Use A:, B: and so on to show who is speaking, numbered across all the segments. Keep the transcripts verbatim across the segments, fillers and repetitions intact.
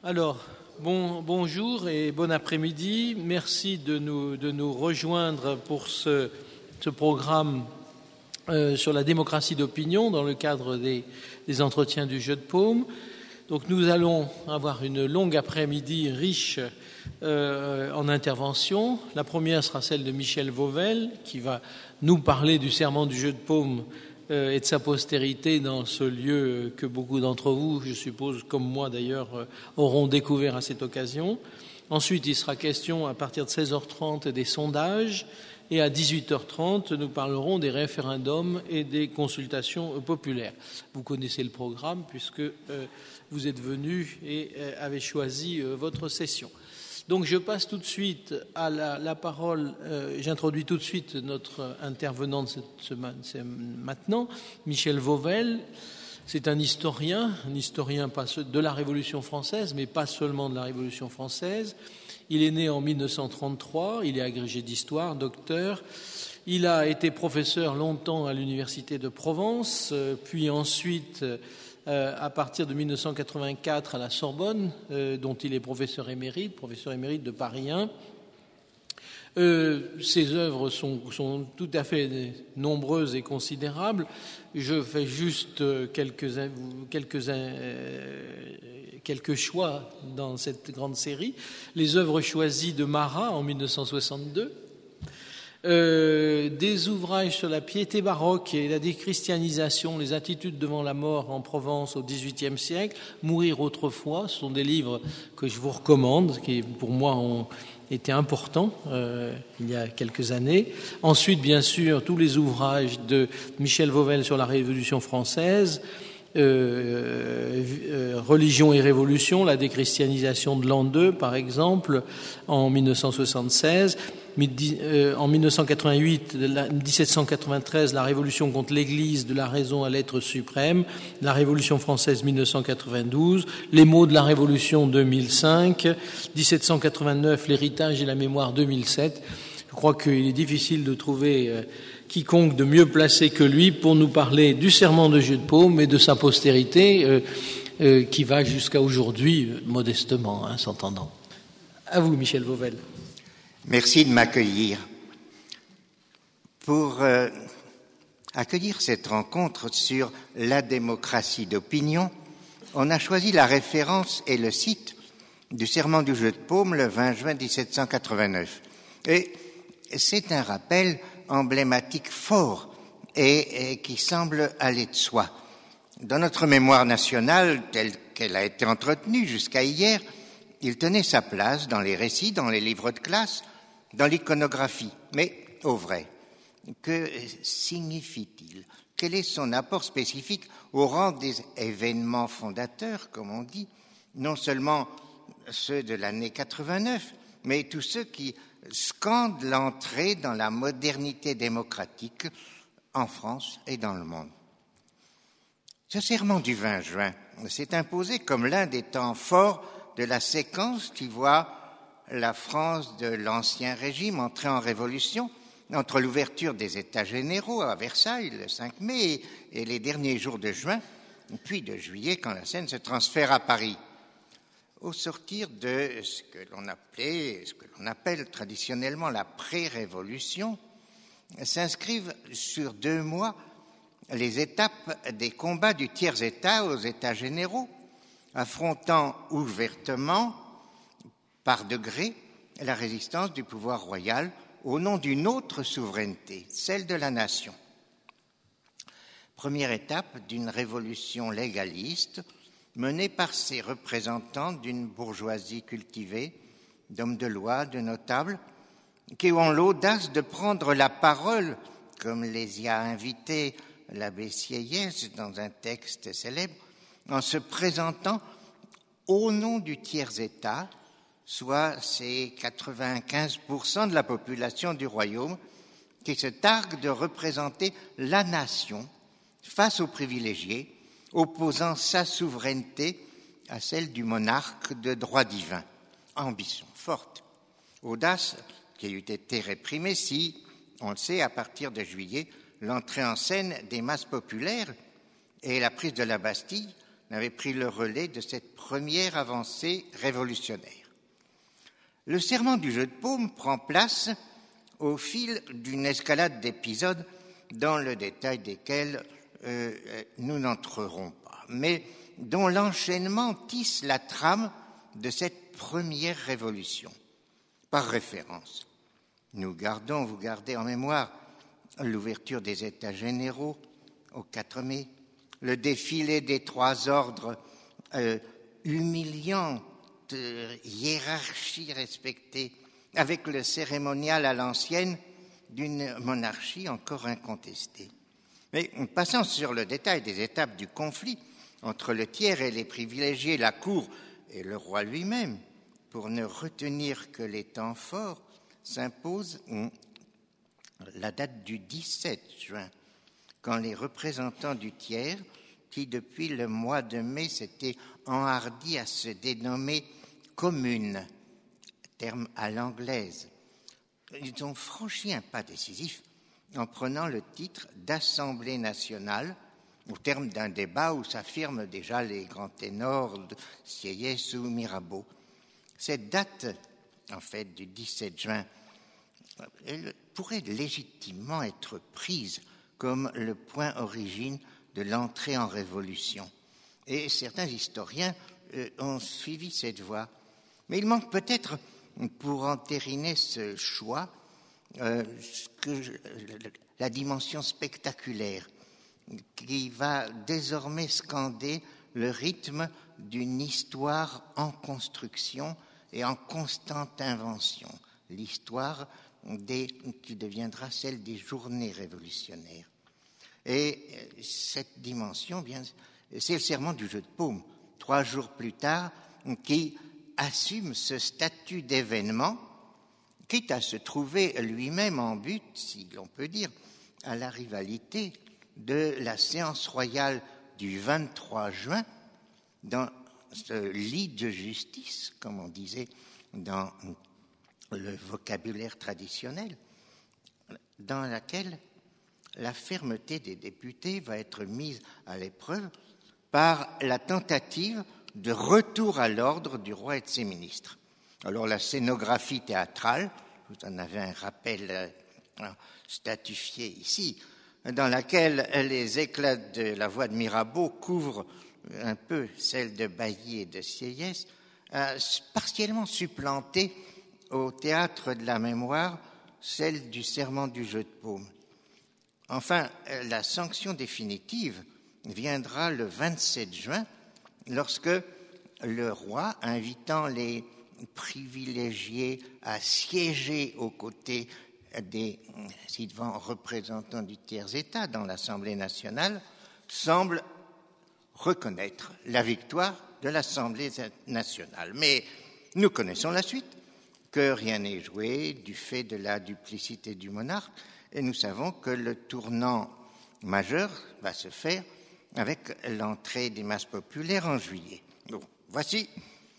A: Alors, bon, bonjour et bon après-midi. Merci de nous, de nous rejoindre pour ce, ce programme euh, sur la démocratie d'opinion dans le cadre des, des entretiens du Jeu de Paume. Donc nous allons avoir une longue après-midi riche euh, en interventions. La première sera celle de Michel Vauvel, qui va nous parler du serment du Jeu de Paume euh, et de sa postérité dans ce lieu que beaucoup d'entre vous, je suppose, comme moi d'ailleurs, euh, auront découvert à cette occasion. Ensuite, il sera question à partir de seize heures trente des sondages, et à dix-huit heures trente, nous parlerons des référendums et des consultations populaires. Vous connaissez le programme puisque euh, vous êtes venus et euh, avez choisi euh, votre session. Donc je passe tout de suite à la, la parole, euh, j'introduis tout de suite notre intervenant de cette semaine, c'est maintenant, Michel Vauvel. C'est un historien, un historien pas de la Révolution française, mais pas seulement de la Révolution française. Il est né en mille neuf cent trente-trois, il est agrégé d'histoire, docteur. Il a été professeur longtemps à l'Université de Provence, puis ensuite, euh, à partir de mille neuf cent quatre-vingt-quatre, à la Sorbonne, euh, dont il est professeur émérite, professeur émérite de Paris un. Euh, ses œuvres sont, sont tout à fait nombreuses et considérables. Je fais juste quelques, quelques, euh, quelques choix dans cette grande série. Les œuvres choisies de Marat en mille neuf cent soixante-deux, euh, des ouvrages sur la piété baroque et la déchristianisation, les attitudes devant la mort en Provence au dix-huitième siècle, Mourir autrefois, ce sont des livres que je vous recommande, qui pour moi ont était important euh, il y a quelques années. Ensuite, bien sûr, tous les ouvrages de Michel Vauvel sur la Révolution française, euh, euh, Religion et Révolution, la déchristianisation de l'an deux, par exemple, en mille neuf cent soixante-seize. En mille neuf cent quatre-vingt-huit, dix-sept cent quatre-vingt-treize, la Révolution contre l'Église, de la raison à l'être suprême, la Révolution française mille neuf cent quatre-vingt-douze, les mots de la Révolution deux mille cinq, dix-sept cent quatre-vingt-neuf, l'héritage et la mémoire deux mille sept. Je crois qu'il est difficile de trouver euh, quiconque de mieux placé que lui pour nous parler du serment de Jeu de Paume et de sa postérité euh, euh, qui va jusqu'à aujourd'hui, euh, modestement, hein, s'entendant. À vous, Michel Vauvel.
B: Merci de m'accueillir. Pour euh, accueillir cette rencontre sur la démocratie d'opinion, on a choisi la référence et le site du serment du Jeu de Paume le vingt juin dix-sept cent quatre-vingt-neuf. Et c'est un rappel emblématique fort et, et qui semble aller de soi. Dans notre mémoire nationale, telle qu'elle a été entretenue jusqu'à hier, il tenait sa place dans les récits, dans les livres de classe, dans l'iconographie. Mais, au vrai, que signifie-t-il? Quel est son apport spécifique au rang des événements fondateurs, comme on dit, non seulement ceux de l'année quatre-vingt-neuf, mais tous ceux qui scandent l'entrée dans la modernité démocratique en France et dans le monde? Ce serment du vingt juin s'est imposé comme l'un des temps forts de la séquence qui voit la France de l'Ancien Régime entrer en révolution entre l'ouverture des États généraux à Versailles le cinq mai et les derniers jours de juin, puis de juillet quand la scène se transfère à Paris. Au sortir de ce que l'on appelait, ce que l'on appelle traditionnellement la pré-révolution, s'inscrivent sur deux mois les étapes des combats du tiers-État aux États généraux, affrontant ouvertement, par degrés, la résistance du pouvoir royal au nom d'une autre souveraineté, celle de la nation. Première étape d'une révolution légaliste menée par ses représentants d'une bourgeoisie cultivée, d'hommes de loi, de notables, qui ont l'audace de prendre la parole, comme les y a invités l'abbé Sieyès dans un texte célèbre, en se présentant au nom du tiers-État, soit ces quatre-vingt-quinze pour cent de la population du royaume qui se targue de représenter la nation face aux privilégiés, opposant sa souveraineté à celle du monarque de droit divin. Ambition forte, audace qui eût été réprimée si, on le sait, à partir de juillet, l'entrée en scène des masses populaires et la prise de la Bastille n'avait pris le relais de cette première avancée révolutionnaire. Le serment du jeu de paume prend place au fil d'une escalade d'épisodes dans le détail desquels euh, nous n'entrerons pas, mais dont l'enchaînement tisse la trame de cette première révolution. Par référence, nous gardons, vous gardez en mémoire l'ouverture des États généraux au quatre mai, le défilé des trois ordres euh, humiliante euh, hiérarchie respectée, avec le cérémonial à l'ancienne d'une monarchie encore incontestée. Mais passant sur le détail des étapes du conflit entre le tiers et les privilégiés, la cour et le roi lui-même, pour ne retenir que les temps forts, s'impose la date du dix-sept juin, quand les représentants du tiers, qui depuis le mois de mai s'étaient enhardis à se dénommer commune, terme à l'anglaise, ils ont franchi un pas décisif en prenant le titre d'Assemblée nationale, au terme d'un débat où s'affirment déjà les grands ténors de Sieyès ou Mirabeau. Cette date, en fait, du dix-sept juin, elle pourrait légitimement être prise comme le point origine de l'entrée en révolution. Et certains historiens euh, ont suivi cette voie. Mais il manque peut-être, pour entériner ce choix, euh, que je, la dimension spectaculaire qui va désormais scander le rythme d'une histoire en construction et en constante invention, l'histoire des, qui deviendra celle des journées révolutionnaires. Et cette dimension, bien, c'est le serment du jeu de paume, trois jours plus tard, qui assume ce statut d'événement, quitte à se trouver lui-même en but, si l'on peut dire, à la rivalité de la séance royale du vingt-trois juin, dans ce lit de justice, comme on disait dans le vocabulaire traditionnel, dans laquelle la fermeté des députés va être mise à l'épreuve par la tentative de retour à l'ordre du roi et de ses ministres. Alors la scénographie théâtrale, vous en avez un rappel euh, statifié ici, dans laquelle les éclats de la voix de Mirabeau couvrent un peu celle de Bailly et de Sieyès, a partiellement supplanté au théâtre de la mémoire celle du serment du jeu de paume. Enfin, la sanction définitive viendra le vingt-sept juin, lorsque le roi, invitant les privilégiés à siéger aux côtés des ci-devant représentants du tiers-État dans l'Assemblée nationale, semble reconnaître la victoire de l'Assemblée nationale. Mais nous connaissons la suite, que rien n'est joué du fait de la duplicité du monarque, et nous savons que le tournant majeur va se faire avec l'entrée des masses populaires en juillet. Donc, voici,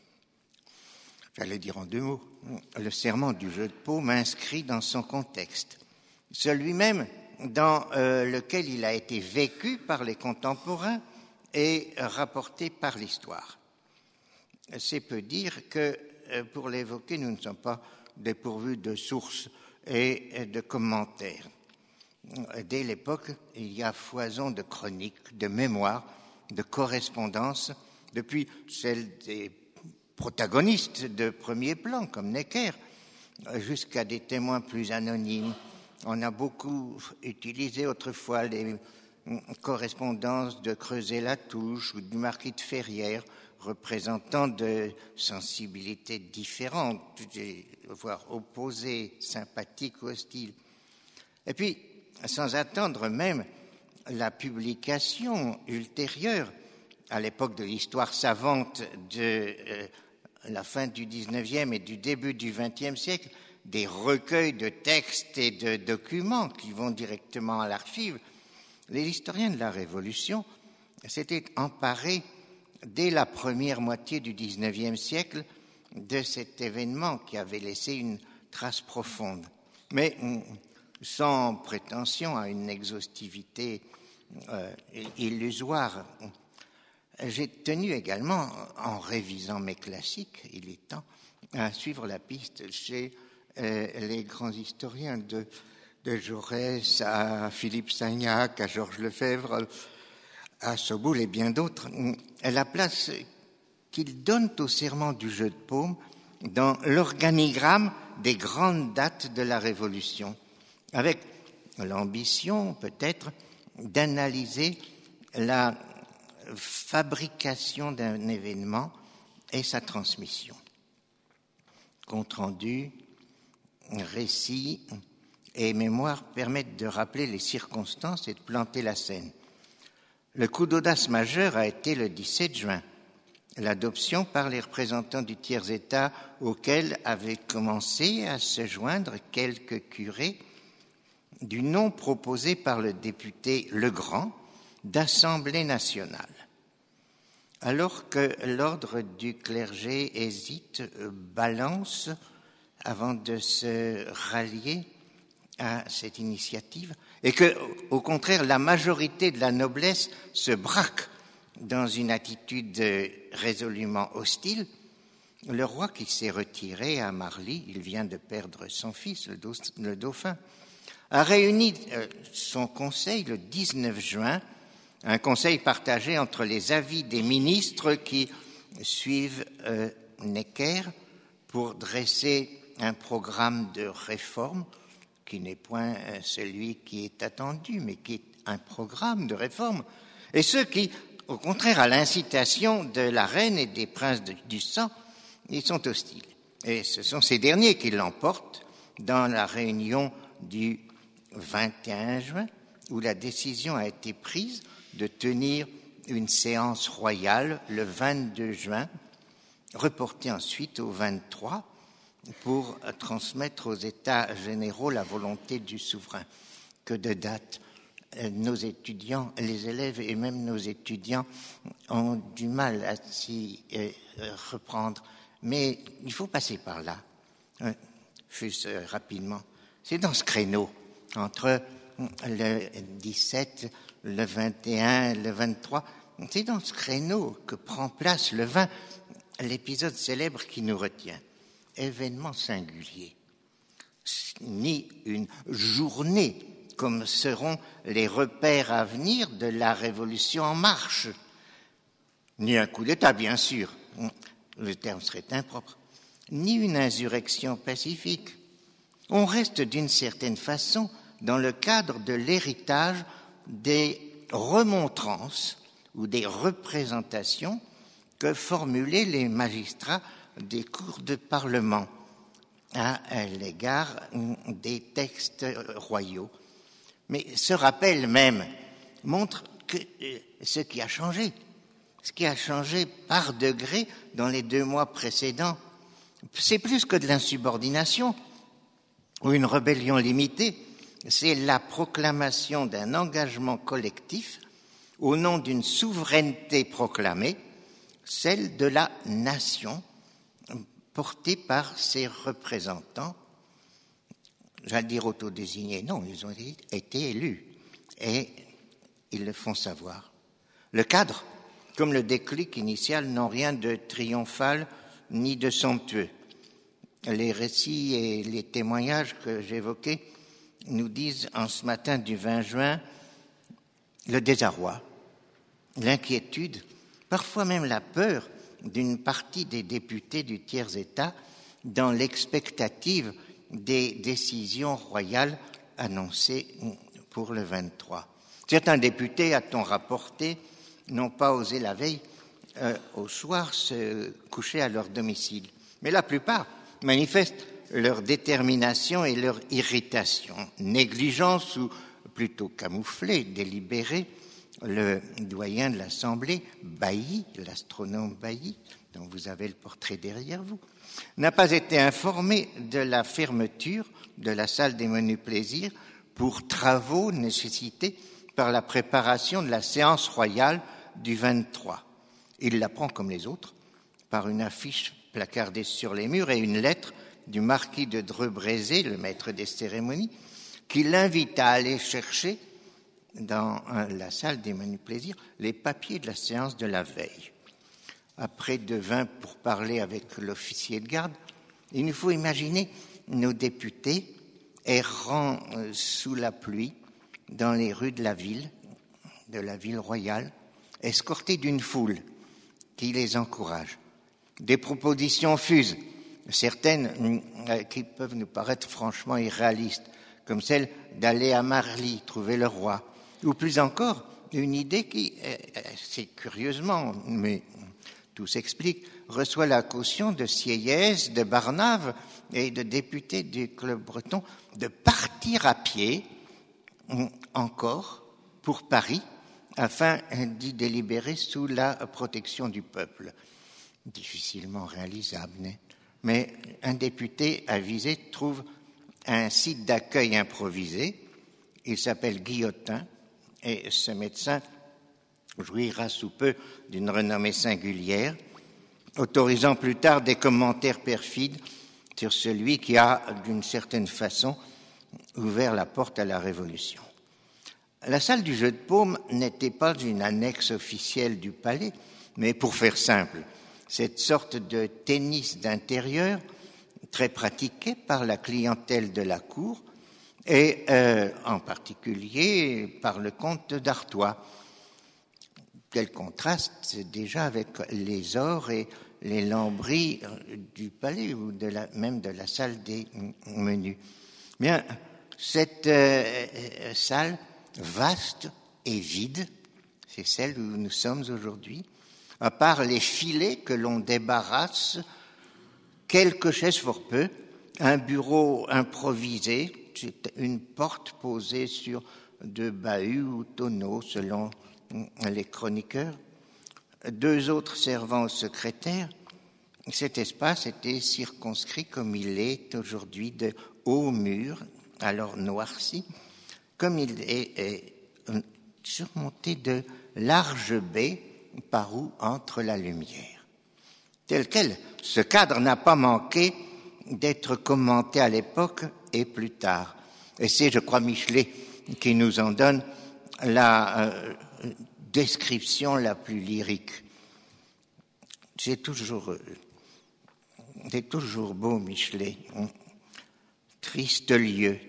B: j'allais dire en deux mots, le serment du jeu de paume inscrit dans son contexte, celui même dans euh, lequel il a été vécu par les contemporains et rapporté par l'histoire. C'est peu dire que, euh, pour l'évoquer, nous ne sommes pas dépourvus de sources et de commentaires. Dès l'époque, il y a foison de chroniques, de mémoires, de correspondances, depuis celles des protagonistes de premier plan, comme Necker, jusqu'à des témoins plus anonymes. On a beaucoup utilisé autrefois les correspondances de Creuset-Latouche ou du marquis de Ferrières, représentant de sensibilités différentes, voire opposées, sympathiques ou hostiles. Et puis, sans attendre même la publication ultérieure, à l'époque de l'histoire savante de euh, la fin du dix-neuvième et du début du vingtième siècle, des recueils de textes et de documents qui vont directement à l'archive, les historiens de la Révolution s'étaient emparés dès la première moitié du dix-neuvième siècle de cet événement qui avait laissé une trace profonde, mais sans prétention à une exhaustivité euh, illusoire. j'ai tenu également, en révisant mes classiques, il est temps, à suivre la piste chez euh, les grands historiens de, de Jaurès à Philippe Sagnac, à Georges Lefebvre, à Soboul et bien d'autres, la place qu'ils donnent au serment du jeu de paume dans l'organigramme des grandes dates de la Révolution, avec l'ambition peut-être d'analyser la fabrication d'un événement et sa transmission. Compte-rendu, récit et mémoire permettent de rappeler les circonstances et de planter la scène. Le coup d'audace majeur a été le dix-sept juin, l'adoption par les représentants du tiers-État auxquels avaient commencé à se joindre quelques curés du nom proposé par le député Legrand d'Assemblée nationale. Alors que l'ordre du clergé hésite, balance, avant de se rallier à cette initiative, et que, au contraire, la majorité de la noblesse se braque dans une attitude résolument hostile, le roi qui s'est retiré à Marly, il vient de perdre son fils, le dauphin, a réuni son conseil le dix-neuf juin, un conseil partagé entre les avis des ministres qui suivent euh, Necker pour dresser un programme de réforme qui n'est point celui qui est attendu, mais qui est un programme de réforme, et ceux qui, au contraire, à l'incitation de la reine et des princes de, du sang, ils sont hostiles. Et ce sont ces derniers qui l'emportent dans la réunion du vingt et un juin, où la décision a été prise de tenir une séance royale le vingt-deux juin, reportée ensuite au vingt-trois, pour transmettre aux États généraux la volonté du souverain. Que de dates, nos étudiants, les élèves et même nos étudiants ont du mal à s'y reprendre. Mais il faut passer par là, fût-ce rapidement. C'est dans ce créneau, entre le dix-sept, le vingt et un, le vingt-trois, c'est dans ce créneau que prend place le vingt, l'épisode célèbre qui nous retient. Événement singulier, ni une journée comme seront les repères à venir de la Révolution en marche, ni un coup d'État, bien sûr, le terme serait impropre, ni une insurrection pacifique. On reste d'une certaine façon dans le cadre de l'héritage des remontrances ou des représentations que formulaient les magistrats des cours de parlement à l'égard des textes royaux. Mais ce rappel même montre que ce qui a changé, ce qui a changé par degré dans les deux mois précédents, c'est plus que de l'insubordination ou une rébellion limitée, c'est la proclamation d'un engagement collectif au nom d'une souveraineté proclamée, celle de la nation, portés par ses représentants, j'allais dire autodésignés, non, ils ont été élus, et ils le font savoir. Le cadre, comme le déclic initial, n'ont rien de triomphal ni de somptueux. Les récits et les témoignages que j'évoquais nous disent en ce matin du vingt juin le désarroi, l'inquiétude, parfois même la peur d'une partie des députés du tiers-État dans l'expectative des décisions royales annoncées pour le vingt-trois. Certains députés, a-t-on rapporté, n'ont pas osé la veille euh, au soir se coucher à leur domicile. Mais la plupart manifestent leur détermination et leur irritation. Négligence ou plutôt camouflée, délibérée, le doyen de l'Assemblée, Bailly, l'astronome Bailly, dont vous avez le portrait derrière vous, n'a pas été informé de la fermeture de la salle des menus plaisirs pour travaux nécessités par la préparation de la séance royale du vingt-trois. Il l'apprend comme les autres par une affiche placardée sur les murs et une lettre du marquis de Dreux-Brézé, le maître des cérémonies, qui l'invite à aller chercher dans la salle des menus plaisirs les papiers de la séance de la veille. Après de vains pourparlers avec l'officier de garde, il nous faut imaginer nos députés errant sous la pluie dans les rues de la ville, de la ville royale, escortés d'une foule qui les encourage. Des propositions fusent, certaines qui peuvent nous paraître franchement irréalistes, comme celle d'aller à Marly trouver le roi, ou plus encore, une idée qui, c'est curieusement, mais tout s'explique, reçoit la caution de Sieyès, de Barnave et de députés du Club breton de partir à pied, encore, pour Paris, afin d'y délibérer sous la protection du peuple. Difficilement réalisable, mais un député avisé trouve un site d'accueil improvisé. Il s'appelle Guillotin, et ce médecin jouira sous peu d'une renommée singulière, autorisant plus tard des commentaires perfides sur celui qui a, d'une certaine façon, ouvert la porte à la Révolution. La salle du jeu de paume n'était pas une annexe officielle du palais, mais pour faire simple, cette sorte de tennis d'intérieur très pratiqué par la clientèle de la cour et euh, en particulier par le comte d'Artois. Quel contraste déjà avec les ors et les lambris du palais ou de la, même de la salle des menus. Bien, cette euh, salle vaste et vide, c'est celle où nous sommes aujourd'hui, à part les filets que l'on débarrasse, quelques chaises fort peu, un bureau improvisé, une porte posée sur deux bahuts ou tonneaux selon les chroniqueurs, deux autres servant au secrétaire. Cet espace était circonscrit comme il est aujourd'hui de hauts murs, alors noircis, comme il est, est surmonté de larges baies par où entre la lumière. Tel quel, ce cadre n'a pas manqué d'être commenté à l'époque et plus tard. Et c'est, je crois, Michelet qui nous en donne la euh, description la plus lyrique. C'est toujours, c'est toujours beau, Michelet. Triste lieu.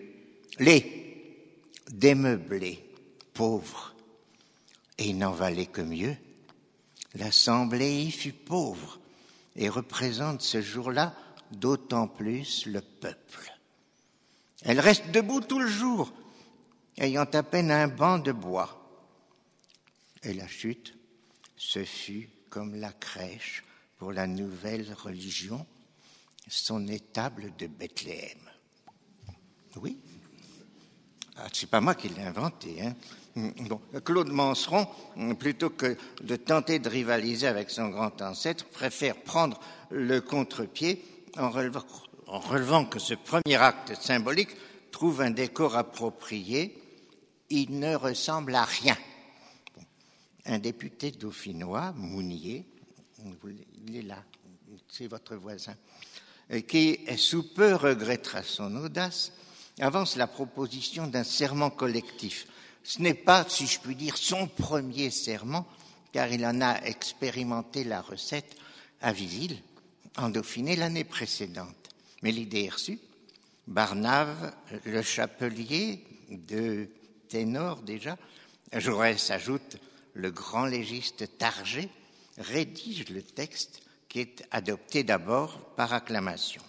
B: Les démeublés, pauvres, et il n'en valait que mieux. L'assemblée y fut pauvre et représente ce jour-là d'autant plus le peuple. Elle reste debout tout le jour, ayant à peine un banc de bois. Et la chute, ce fut comme la crèche pour la nouvelle religion, son étable de Bethléem. Oui, ah, c'est pas moi qui l'ai inventé, hein. Bon, Claude Manceron, plutôt que de tenter de rivaliser avec son grand ancêtre, préfère prendre le contre-pied en relevant, en relevant que ce premier acte symbolique trouve un décor approprié. Il ne ressemble à rien. Bon. Un député dauphinois, Mounier, il est là, c'est votre voisin, qui sous peu regrettera son audace, avance la proposition d'un serment collectif. Ce n'est pas, si je puis dire, son premier serment, car il en a expérimenté la recette à Visil, en Dauphiné, l'année précédente. Mais l'idée est reçue. Barnave, le chapelier, deux ténors déjà, Jaurès ajoute le grand légiste Targé, rédige le texte qui est adopté d'abord par acclamation.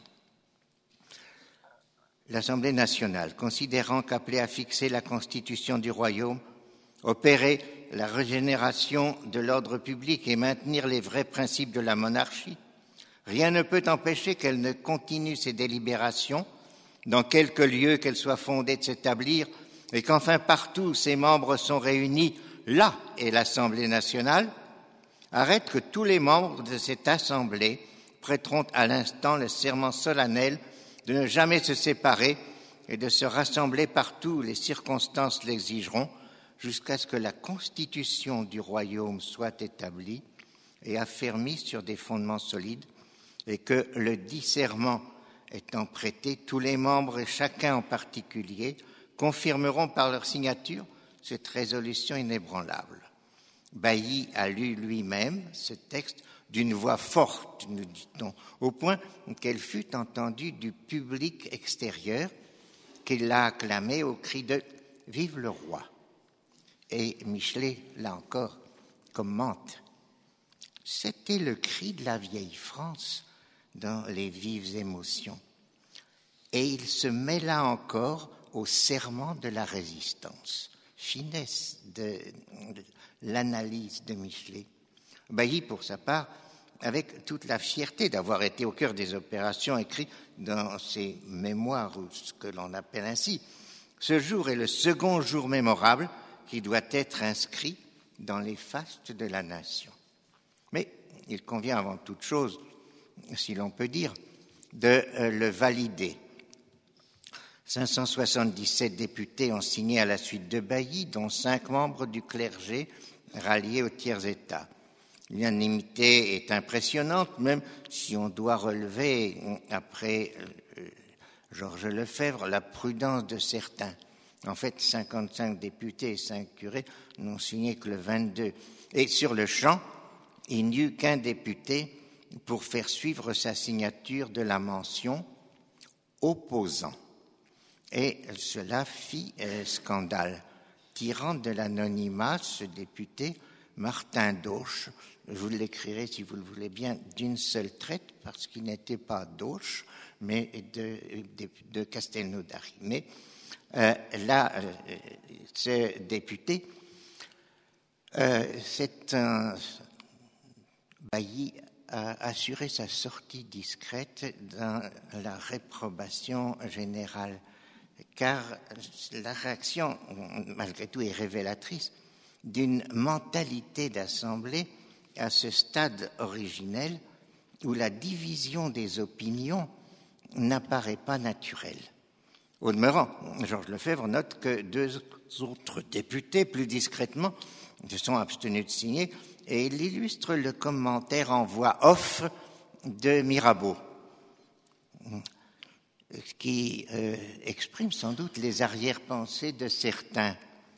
B: L'Assemblée nationale, considérant qu'appelée à fixer la constitution du royaume, opérer la régénération de l'ordre public et maintenir les vrais principes de la monarchie, rien ne peut empêcher qu'elle ne continue ses délibérations, dans quelque lieu qu'elle soit fondée de s'établir, et qu'enfin partout où ses membres sont réunis, là est l'Assemblée nationale, arrête que tous les membres de cette Assemblée prêteront à l'instant le serment solennel de ne jamais se séparer et de se rassembler partout où les circonstances l'exigeront, jusqu'à ce que la constitution du royaume soit établie et affermie sur des fondements solides, et que le dit serment étant prêté, tous les membres et chacun en particulier confirmeront par leur signature cette résolution inébranlable. Bailly a lu lui-même ce texte d'une voix forte, nous dit-on, au point qu'elle fut entendue du public extérieur qui l'a acclamée au cri de « Vive le roi !» Et Michelet, là encore, commente « C'était le cri de la vieille France dans les vives émotions. Et il se mêla encore au serment de la résistance. » Finesse de, de l'analyse de Michelet. Bailly, pour sa part, avec toute la fierté d'avoir été au cœur des opérations, écrit dans ses mémoires, ou ce que l'on appelle ainsi, « Ce jour est le second jour mémorable qui doit être inscrit dans les fastes de la nation. » Mais il convient avant toute chose, si l'on peut dire, de euh, le valider. cinq cent soixante-dix-sept députés ont signé à la suite de Bailly, dont cinq membres du clergé ralliés au tiers-État. L'unanimité est impressionnante, même si on doit relever, après euh, Georges Lefebvre, la prudence de certains. En fait, cinquante-cinq députés et cinq curés n'ont signé que le vingt-deux. Et sur le champ, il n'y eut qu'un député pour faire suivre sa signature de la mention « opposant ». Et cela fit euh, scandale. Tirant de l'anonymat, ce député, Martin d'Auch, je vous l'écrirai, si vous le voulez bien, d'une seule traite, parce qu'il n'était pas d'Auch, mais de, de, de Castelnaudary. Mais euh, là, euh, ce député, euh, c'est un... Bailly a assuré sa sortie discrète dans la réprobation générale, car la réaction, malgré tout, est révélatrice d'une mentalité d'assemblée à ce stade originel où la division des opinions n'apparaît pas naturelle. Au demeurant, Georges Lefebvre note que deux autres députés, plus discrètement, se sont abstenus de signer, et il illustre le commentaire en voix off de Mirabeau, qui euh, exprime sans doute les arrière-pensées de certains.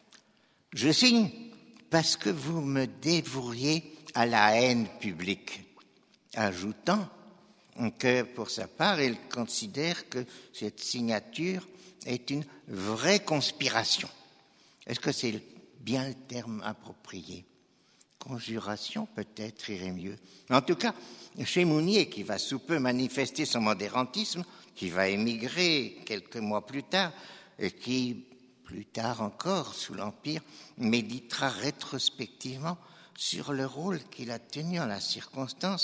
B: « Je signe parce que vous me dévoueriez à la haine publique », ajoutant que, pour sa part, il considère que cette signature est une vraie conspiration. Est-ce que c'est bien le terme approprié ? Conjuration, peut-être, irait mieux. En tout cas, chez Mounier, qui va sous peu manifester son modérantisme, qui va émigrer quelques mois plus tard, et qui, plus tard encore, sous l'Empire, méditera rétrospectivement sur le rôle qu'il a tenu en la circonstance,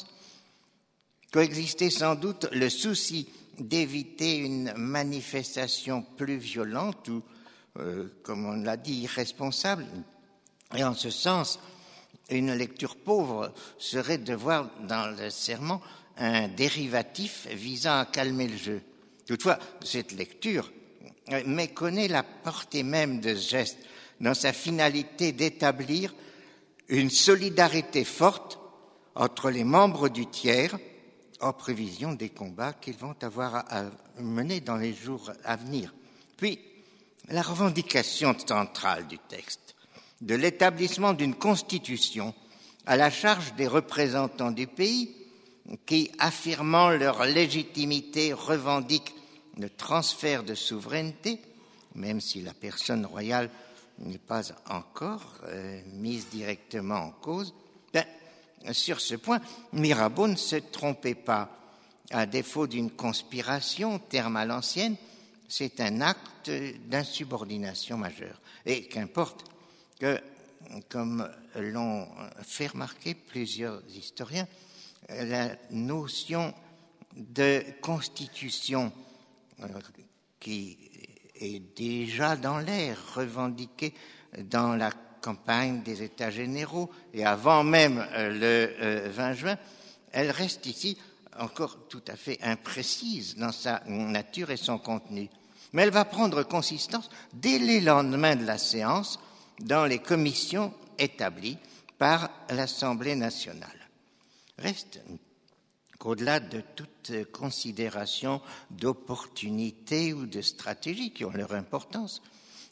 B: coexistait sans doute le souci d'éviter une manifestation plus violente ou, euh, comme on l'a dit, irresponsable. Et en ce sens, une lecture pauvre serait de voir dans le serment un dérivatif visant à calmer le jeu. Toutefois, cette lecture méconnaît la portée même de ce geste dans sa finalité d'établir une solidarité forte entre les membres du tiers en prévision des combats qu'ils vont avoir à mener dans les jours à venir. Puis, la revendication centrale du texte de l'établissement d'une constitution à la charge des représentants du pays qui, affirmant leur légitimité, revendiquent le transfert de souveraineté, même si la personne royale n'est pas encore euh, mise directement en cause. Ben, sur ce point, Mirabeau ne se trompait pas. À défaut d'une conspiration, terme à l'ancienne, c'est un acte d'insubordination majeure. Et qu'importe que, comme l'ont fait remarquer plusieurs historiens, la notion de constitution euh, qui est déjà dans l'air, revendiquée dans la campagne des États généraux et avant même euh, le euh, vingt juin, elle reste ici encore tout à fait imprécise dans sa nature et son contenu. Mais elle va prendre consistance dès les lendemains de la séance dans les commissions établies par l'Assemblée nationale. Reste qu'au-delà de toute considération d'opportunité ou de stratégie qui ont leur importance,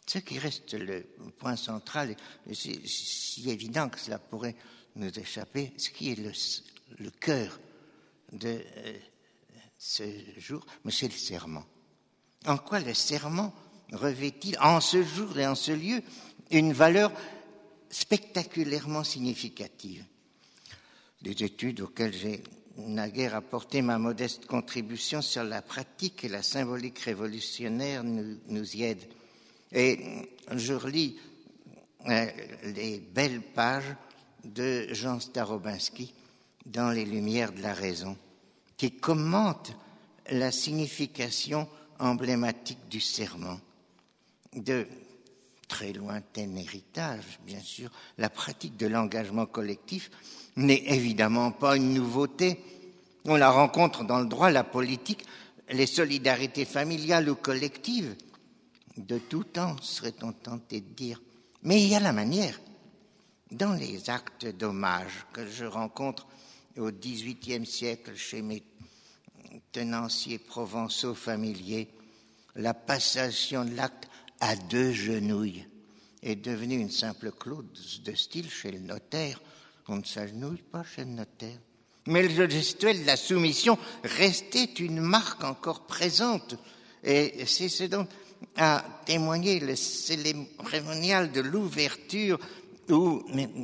B: Ce qui reste le point central, et c'est si évident que cela pourrait nous échapper, ce qui est le, le cœur de euh, ce jour, mais c'est le serment. En quoi le serment revêt-il, en ce jour et en ce lieu, une valeur spectaculairement significative? Des études auxquelles j'ai naguère apporté ma modeste contribution sur la pratique et la symbolique révolutionnaire nous, nous y aident. Et je relis euh, les belles pages de Jean Starobinski dans Les Lumières de la raison, qui commente la signification emblématique du serment. De très lointain héritage, bien sûr, la pratique de l'engagement collectif n'est évidemment pas une nouveauté. On la rencontre dans le droit, la politique, les solidarités familiales ou collectives, de tout temps, serait-on tenté de dire. Mais il y a la manière. Dans les actes d'hommage que je rencontre au dix-huitième siècle chez mes tenanciers provençaux familiers, la passation de l'acte à deux genouilles est devenue une simple clause de style chez le notaire. On ne s'agenouille pas chez le notaire. Mais le gestuel de la soumission restait une marque encore présente. Et c'est ce dont a témoigné le cérémonial de l'ouverture ou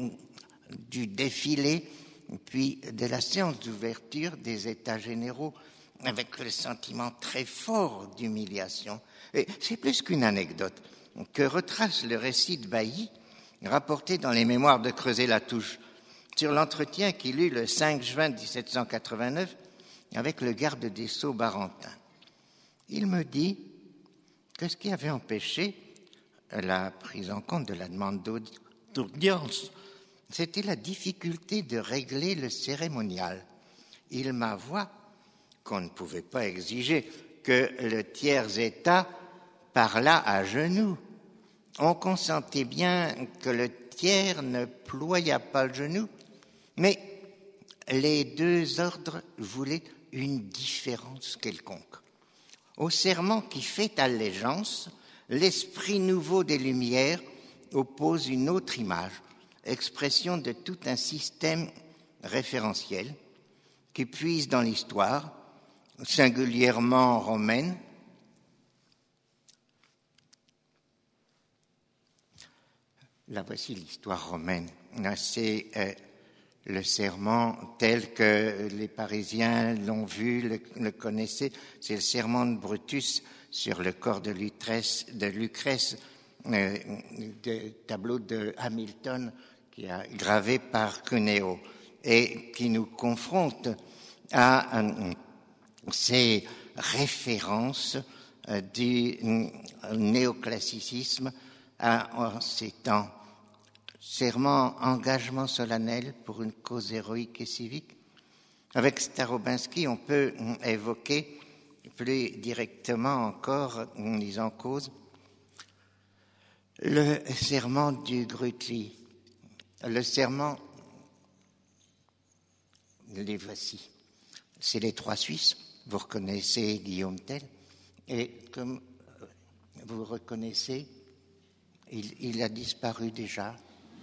B: du défilé, puis de la séance d'ouverture des États généraux, avec le sentiment très fort d'humiliation. Et c'est plus qu'une anecdote que retrace le récit de Bailly, rapporté dans les mémoires de Creuset-Latouche, sur l'entretien qu'il eut le cinq juin dix-sept cent quatre-vingt-neuf avec le garde des Sceaux Barentin. Il me dit que ce qui avait empêché la prise en compte de la demande d'audience, c'était la difficulté de régler le cérémonial. Il m'avoua qu'on ne pouvait pas exiger que le tiers état parlât à genoux. On consentait bien que le tiers ne ployât pas le genou, mais les deux ordres voulaient une différence quelconque. Au serment qui fait allégeance, l'esprit nouveau des Lumières oppose une autre image, expression de tout un système référentiel qui puise dans l'histoire, singulièrement romaine. Là voici l'histoire romaine. C'est euh, le serment tel que les Parisiens l'ont vu, le, le connaissaient. C'est le serment de Brutus sur le corps de Lucrèce, de Lucrèce euh, de tableau de Hamilton qui a gravé par Cuneo et qui nous confronte à euh, ces références euh, du euh, néoclassicisme à, en ces temps. Serment, engagement solennel pour une cause héroïque et civique. Avec Starobinski, on peut évoquer plus directement encore, en lisant cause, le serment du Grutli. Le serment, les voici. C'est les trois Suisses. Vous reconnaissez Guillaume Tell. Et comme vous reconnaissez, il, il a disparu déjà.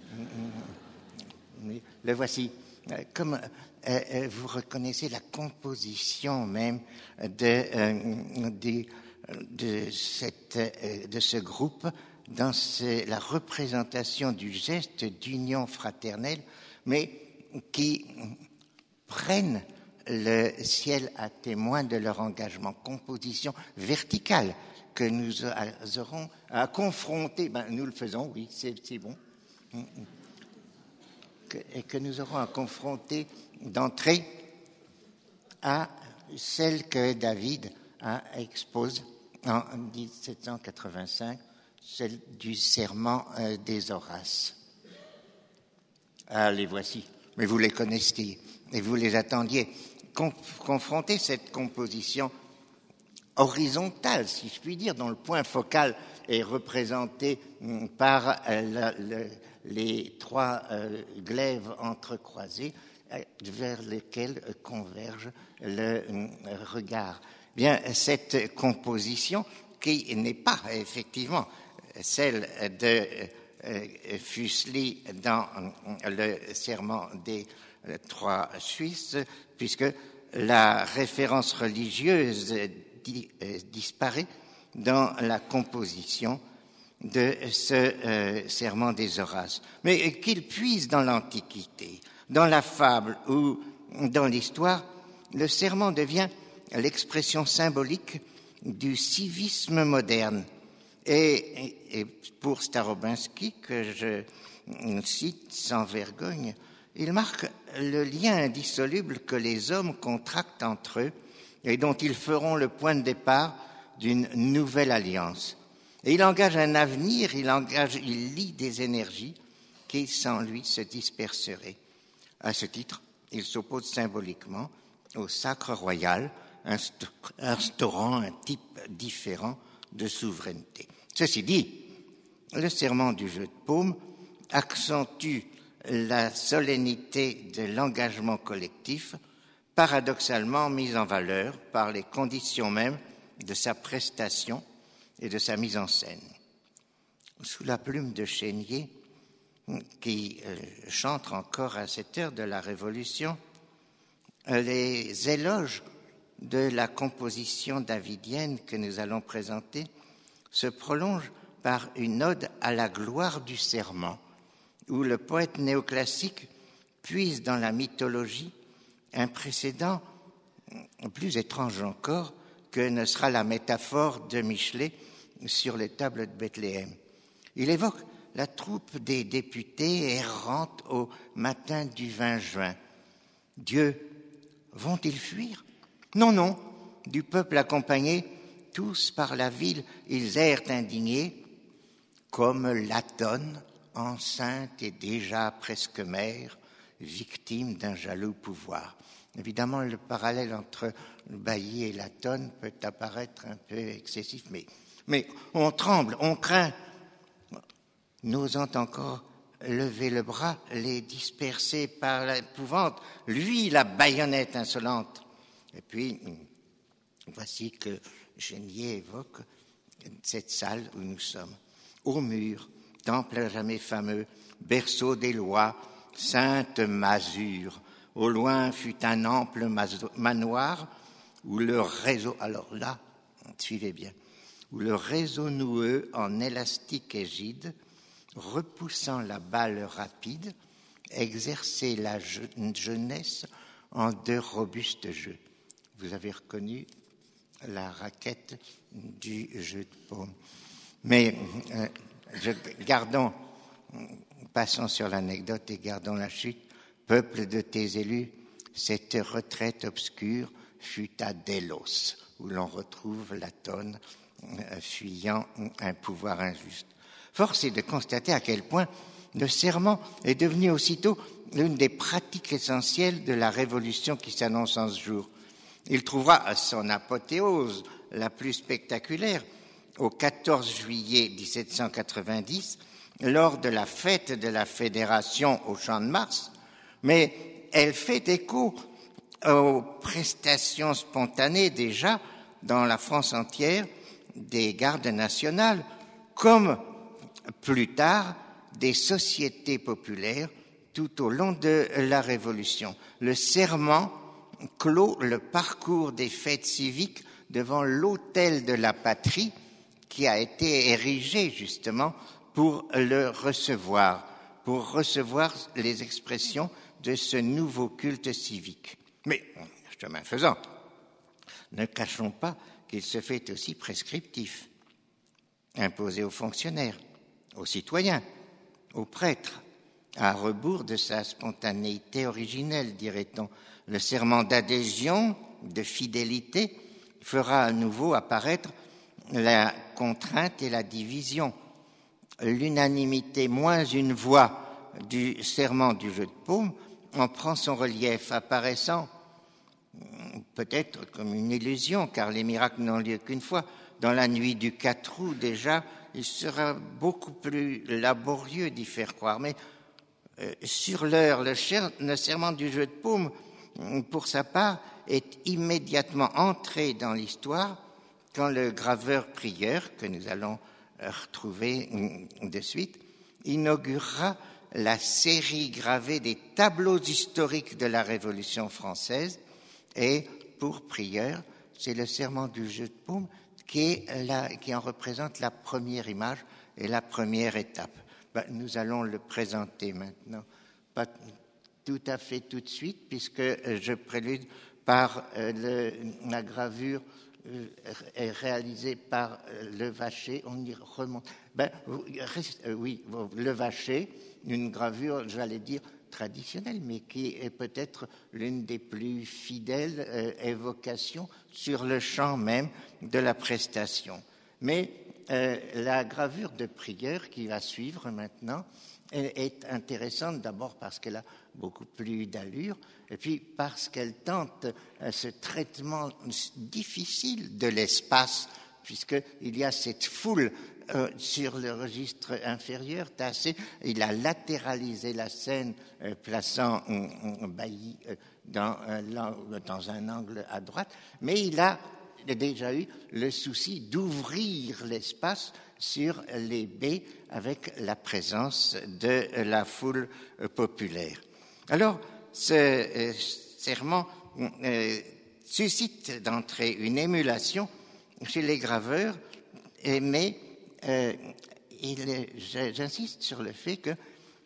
B: Le voici. Comme euh, vous reconnaissez la composition même de, euh, de, de, cette, euh, de ce groupe dans ce, la représentation du geste d'union fraternelle, mais qui prennent le ciel à témoin de leur engagement. Composition verticale que nous aurons à confronter. Ben, nous le faisons, oui, c'est, c'est bon. Et que nous aurons à confronter d'entrée à celle que David a expose en dix-sept cent quatre-vingt-cinq, celle du serment des Horaces. Ah, les voici. Mais vous les connaissiez et vous les attendiez. Confronter cette composition horizontale, si je puis dire, dont le point focal est représenté par la, la, les trois euh, glaives entrecroisés euh, vers lesquels euh, converge le euh, regard. Bien, cette composition, qui n'est pas effectivement celle de euh, Fuseli dans le serment des trois Suisses, puisque la référence religieuse di, euh, disparaît dans la composition de ce euh, serment des Horaces. Mais qu'il puise dans l'Antiquité, dans la fable ou dans l'histoire, le serment devient l'expression symbolique du civisme moderne. Et, et pour Starobinski, que je cite sans vergogne, il marque le lien indissoluble que les hommes contractent entre eux et dont ils feront le point de départ d'une nouvelle alliance. Et il engage un avenir, il engage, il lie des énergies qui, sans lui, se disperseraient. À ce titre, il s'oppose symboliquement au sacre royal, instaurant un type différent de souveraineté. Ceci dit, le serment du jeu de paume accentue la solennité de l'engagement collectif, paradoxalement mise en valeur par les conditions mêmes de sa prestation et de sa mise en scène. Sous la plume de Chénier, qui euh, chante encore à cette heure de la Révolution, euh, les éloges de la composition davidienne que nous allons présenter se prolongent par une ode à la gloire du serment, où le poète néoclassique puise dans la mythologie un précédent plus étrange encore que ne sera la métaphore de Michelet sur les tables de Bethléem. Il évoque la troupe des députés errantes au matin du vingt juin. Dieu, vont-ils fuir? Non, non, du peuple accompagné, tous par la ville, ils errent indignés, comme Latone, enceinte et déjà presque mère, victime d'un jaloux pouvoir. Évidemment, le parallèle entre Bailly et Latone peut apparaître un peu excessif, mais, mais on tremble, on craint, n'osant encore lever le bras, les disperser par l'épouvante, lui, la baïonnette insolente. Et puis, voici que Chénier évoque cette salle où nous sommes. Au mur, temple à jamais fameux, berceau des lois, sainte masure. Au loin fut un ample manoir où le réseau, alors là, suivez bien, où le réseau noueux en élastique égide, repoussant la balle rapide, exerçait la jeunesse en deux robustes jeux. Vous avez reconnu la raquette du jeu de paume. Mais euh, je, gardons, passons sur l'anecdote et gardons la chute. Peuple de tes élus, cette retraite obscure fut à Délos, où l'on retrouve Latone euh, fuyant un pouvoir injuste. Force est de constater à quel point le serment est devenu aussitôt l'une des pratiques essentielles de la révolution qui s'annonce en ce jour. Il trouvera son apothéose la plus spectaculaire au quatorze juillet dix-sept cent quatre-vingt-dix, lors de la fête de la Fédération au Champ de Mars, mais elle fait écho aux prestations spontanées déjà dans la France entière des gardes nationales, comme plus tard des sociétés populaires tout au long de la Révolution. Le serment clôt le parcours des fêtes civiques devant l'autel de la patrie qui a été érigé justement pour le recevoir, pour recevoir les expressions de ce nouveau culte civique. Mais, chemin faisant, ne cachons pas qu'il se fait aussi prescriptif, imposé aux fonctionnaires, aux citoyens, aux prêtres, à rebours de sa spontanéité originelle, dirait-on. Le serment d'adhésion, de fidélité, fera à nouveau apparaître la contrainte et la division. L'unanimité moins une voix du serment du jeu de paume en prend son relief, apparaissant peut-être comme une illusion, car les miracles n'ont lieu qu'une fois. Dans la nuit du quatre août, déjà, il sera beaucoup plus laborieux d'y faire croire. Mais euh, sur l'heure, le, cher, le serment du jeu de paume, pour sa part, est immédiatement entré dans l'histoire quand le graveur-prieur, que nous allons retrouver de suite, inaugurera la série gravée des tableaux historiques de la Révolution française. Et pour Prieur, c'est le serment du jeu de paume qui, est la, qui en représente la première image et la première étape. Ben, nous allons le présenter maintenant. Pas tout à fait tout de suite, puisque je prélude par euh, le, la gravure euh, réalisée par euh, Levaché. On y remonte. Ben, reste, euh, oui, Levaché, une gravure, j'allais dire, traditionnelle, mais qui est peut-être l'une des plus fidèles euh, évocations sur le champ même de la prestation. Mais euh, la gravure de Prieur qui va suivre maintenant est intéressante d'abord parce qu'elle a beaucoup plus d'allure et puis parce qu'elle tente ce traitement difficile de l'espace puisqu'il y a cette foule euh, sur le registre inférieur tassé. Il a latéralisé la scène euh, plaçant un, un bailli euh, dans, un, dans un angle à droite, mais il a déjà eu le souci d'ouvrir l'espace sur les baies avec la présence de la foule populaire. Alors, ce euh, serment euh, suscite d'entrée une émulation chez les graveurs, mais euh, il, j'insiste sur le fait que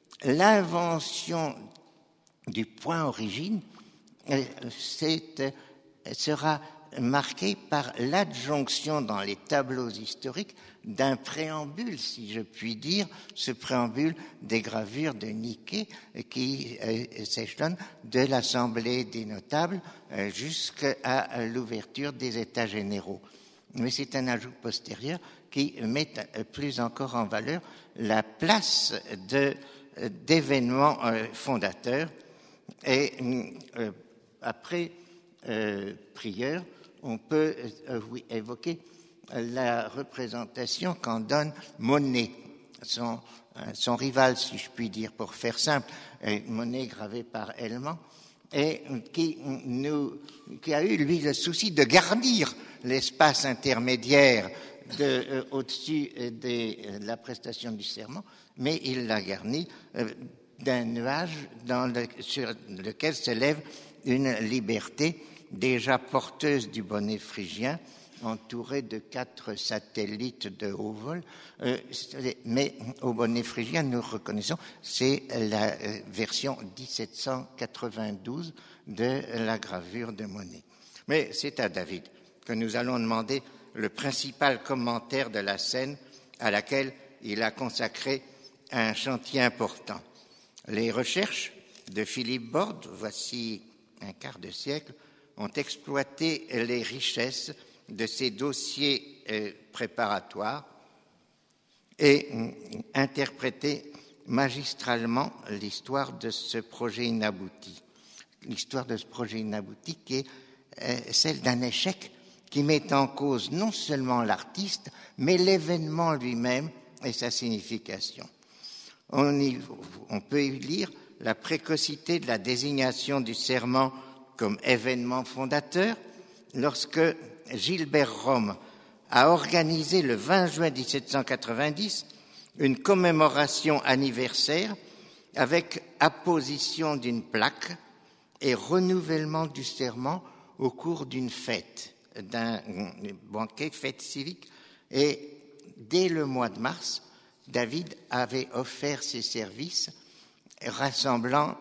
B: l'invention du point origine euh, c'est, sera marquée par l'adjonction dans les tableaux historiques d'un préambule, si je puis dire, ce préambule des gravures de Niquet qui euh, s'échelonne de l'Assemblée des notables euh, jusqu'à l'ouverture des États généraux. Mais c'est un ajout postérieur qui met plus encore en valeur la place de, d'événements euh, fondateurs. Et euh, après euh, Prieur, on peut euh, oui, évoquer la représentation qu'en donne Monet, son, son rival, si je puis dire, pour faire simple, Monet gravé par Hellemans, et qui, nous, qui a eu, lui, le souci de garnir l'espace intermédiaire de, euh, au-dessus de la prestation du serment, mais il l'a garni euh, d'un nuage dans le, sur lequel s'élève une liberté déjà porteuse du bonnet phrygien, entouré de quatre satellites de haut vol, euh, mais au bonnet phrygien, nous reconnaissons, c'est la euh, version dix-sept cent quatre-vingt-douze de la gravure de Monet. Mais c'est à David que nous allons demander le principal commentaire de la scène à laquelle il a consacré un chantier important. Les recherches de Philippe Borde, voici un quart de siècle, ont exploité les richesses de ces dossiers euh, préparatoires et euh, interprété magistralement l'histoire de ce projet inabouti. L'histoire de ce projet inabouti qui est euh, celle d'un échec qui met en cause non seulement l'artiste, mais l'événement lui-même et sa signification. On, y, on peut y lire la précocité de la désignation du serment comme événement fondateur lorsque Gilbert Rome a organisé le vingt juin dix-sept cent quatre-vingt-dix une commémoration anniversaire avec apposition d'une plaque et renouvellement du serment au cours d'une fête, d'un banquet, fête civique. Et dès le mois de mars, David avait offert ses services rassemblant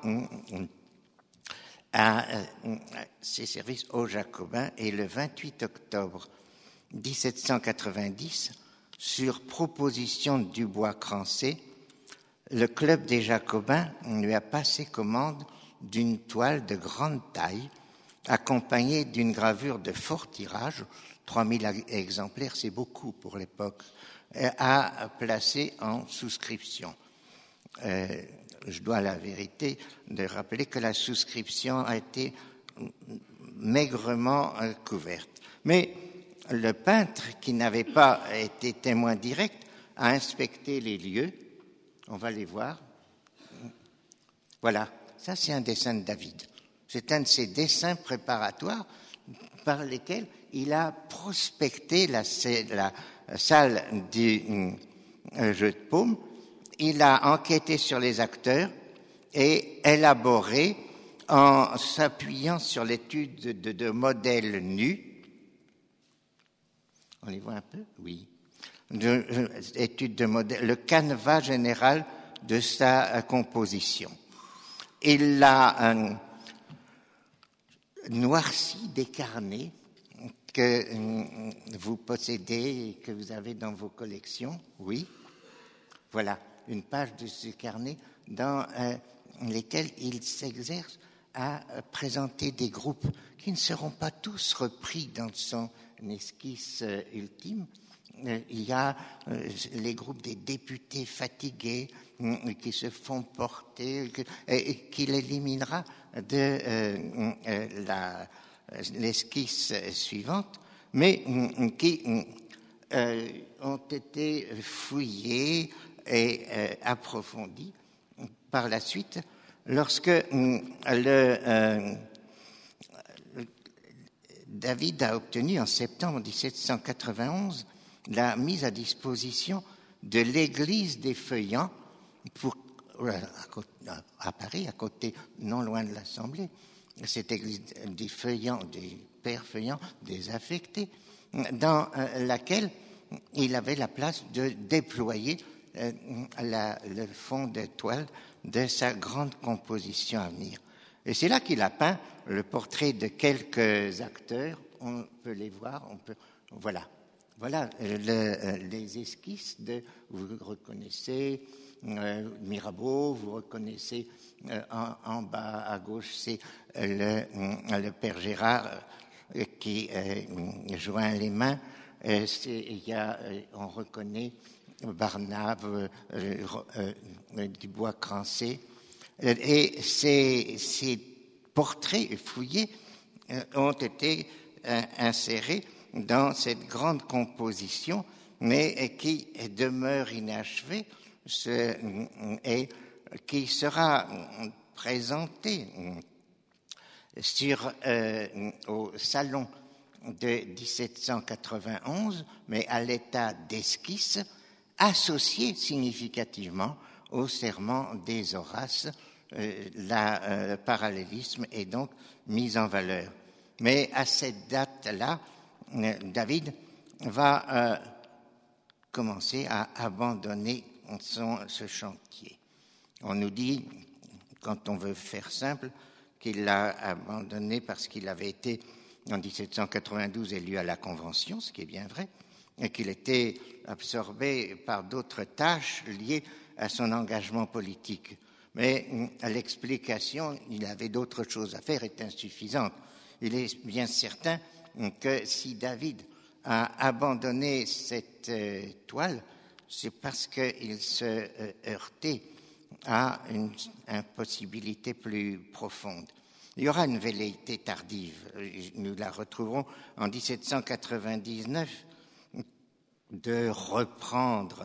B: à ses services aux Jacobins et le vingt-huit octobre dix-sept cent quatre-vingt-dix, sur proposition de Dubois-Crancé, le club des Jacobins lui a passé commande d'une toile de grande taille accompagnée d'une gravure de fort tirage, trois mille exemplaires, c'est beaucoup pour l'époque, à placer en souscription. Euh, je dois la vérité de rappeler que la souscription a été maigrement euh, couverte. Mais le peintre, qui n'avait pas été témoin direct, a inspecté les lieux. On va les voir. Voilà, ça c'est un dessin de David. C'est un de ces dessins préparatoires par lesquels il a prospecté la, la salle du euh, jeu de paume, il a enquêté sur les acteurs et élaboré, en s'appuyant sur l'étude de, de, de modèles nus, on les voit un peu? Oui. De, de, étude de modèles, le canevas général de sa euh, composition. Il l'a euh, noirci, décarné, que euh, vous possédez et que vous avez dans vos collections. Oui. Voilà, une page de ce carnet dans euh, lesquels il s'exerce à euh, présenter des groupes qui ne seront pas tous repris dans son esquisse euh, ultime. Euh, il y a euh, les groupes des députés fatigués euh, qui se font porter, que, et qu'il éliminera de euh, euh, la, l'esquisse suivante, mais euh, qui euh, ont été fouillés et euh, approfondis par la suite lorsque euh, le, euh, David a obtenu en septembre dix-sept cent quatre-vingt-onze la mise à disposition de l'église des Feuillants pour, à Paris, à côté, non loin de l'Assemblée, cette église des Feuillants, des pères Feuillants, désaffectés, dans laquelle il avait la place de déployer euh, la, le fond de toile de sa grande composition à venir. Et c'est là qu'il a peint le portrait de quelques acteurs. On peut les voir, on peut, voilà. Voilà le, les esquisses de, vous reconnaissez euh, Mirabeau, vous reconnaissez euh, en, en bas à gauche, c'est le, le père Gérard euh, qui euh, joint les mains. Euh, il y a, on reconnaît Barnave, euh, euh, Dubois-Crancé, et ces, ces portraits fouillés euh, ont été euh, insérés dans cette grande composition, mais qui demeure inachevée ce, et qui sera présentée sur, euh, au salon de dix-sept cent quatre-vingt-onze, mais à l'état d'esquisse, associé significativement au serment des Horaces. Euh, la, euh, le parallélisme est donc mis en valeur. Mais à cette date-là, euh, David va euh, commencer à abandonner son, ce chantier. On nous dit, quand on veut faire simple, qu'il l'a abandonné parce qu'il avait été, en dix-sept cent quatre-vingt-douze, élu à la Convention, ce qui est bien vrai, et qu'il était absorbé par d'autres tâches liées à son engagement politique. Mais l'explication, il avait d'autres choses à faire, est insuffisante. Il est bien certain que si David a abandonné cette euh, toile, c'est parce qu'il se euh, heurtait à une impossibilité plus profonde. Il y aura une velléité tardive. Nous la retrouverons en dix-sept cent quatre-vingt-dix-neuf de reprendre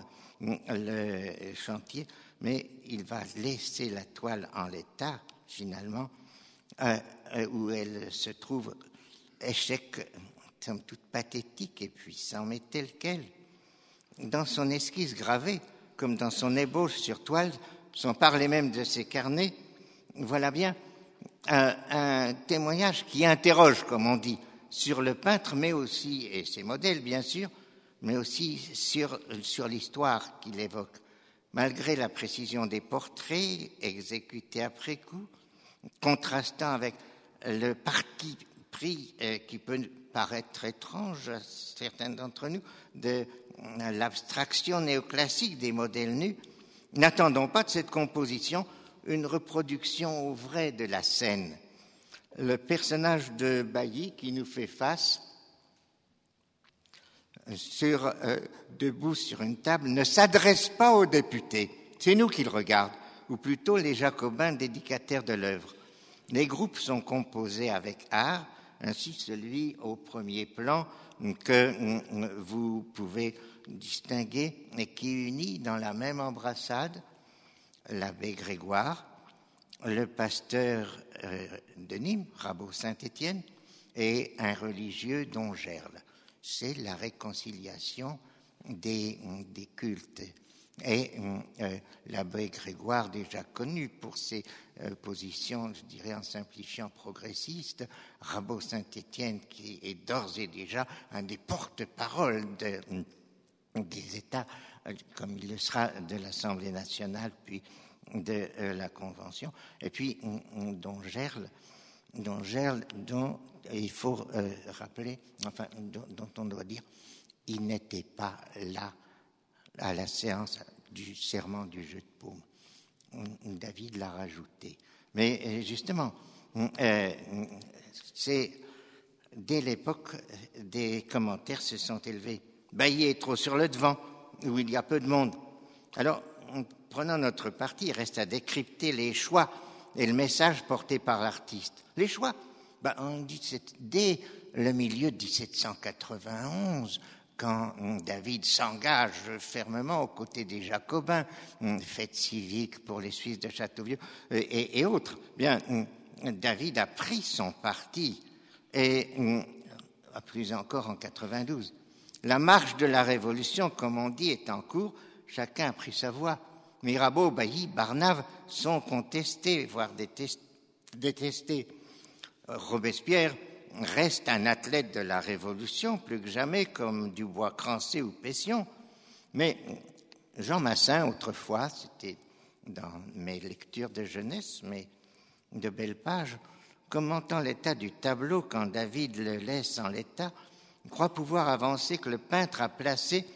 B: le chantier, mais il va laisser la toile en l'état, finalement, euh, où elle se trouve, échec, somme toute pathétique et puissant, mais tel quel. Dans son esquisse gravée, comme dans son ébauche sur toile, sans parler même de ses carnets, voilà bien un, un témoignage qui interroge, comme on dit, sur le peintre, mais aussi, et ses modèles bien sûr, mais aussi sur, sur l'histoire qu'il évoque. Malgré la précision des portraits exécutés après coup, contrastant avec le parti pris euh, qui peut paraître étrange à certains d'entre nous, de euh, l'abstraction néoclassique des modèles nus, n'attendons pas de cette composition une reproduction au vrai de la scène. Le personnage de Bailly qui nous fait face, sur, euh, debout sur une table, ne s'adresse pas aux députés. C'est nous qui le regardons, ou plutôt les jacobins dédicataires de l'œuvre. Les groupes sont composés avec art, ainsi celui au premier plan que vous pouvez distinguer et qui unit dans la même embrassade l'abbé Grégoire, le pasteur de Nîmes, Rabot Saint-Étienne, et un religieux, Don Gerle. C'est la réconciliation des, des cultes. Et euh, l'abbé Grégoire, déjà connu pour ses euh, positions, je dirais en simplifiant, progressistes, Rabot-Saint-Étienne, qui est d'ores et déjà un des porte-paroles de, des États, euh, comme il le sera de l'Assemblée nationale, puis de euh, la Convention. Et puis, Don Gerle, Don Gerle, dont il faut euh, rappeler, enfin, dont, dont on doit dire, il n'était pas là à la séance du serment du jeu de paume. David l'a rajouté. Mais justement, euh, c'est dès l'époque, des commentaires se sont élevés. Bailly est trop sur le devant, où il y a peu de monde. Alors, prenant notre parti, il reste à décrypter les choix et le message porté par l'artiste. Les choix, ben, on dit c'est dès le milieu de dix-sept cent quatre-vingt-onze, quand David s'engage fermement aux côtés des Jacobins, fête civique pour les Suisses de Châteauvieux et, et autres, bien, David a pris son parti, et plus encore en quatre-vingt-douze. La marche de la Révolution, comme on dit, est en cours, chacun a pris sa voie. Mirabeau, Bailly, Barnave sont contestés, voire détestés. Robespierre reste un athlète de la Révolution, plus que jamais, comme Dubois-Crancé ou Pétion. Mais Jean Massin, autrefois, c'était dans mes lectures de jeunesse, mais de belles pages, commentant l'état du tableau quand David le laisse en l'état, croit pouvoir avancer que le peintre a placé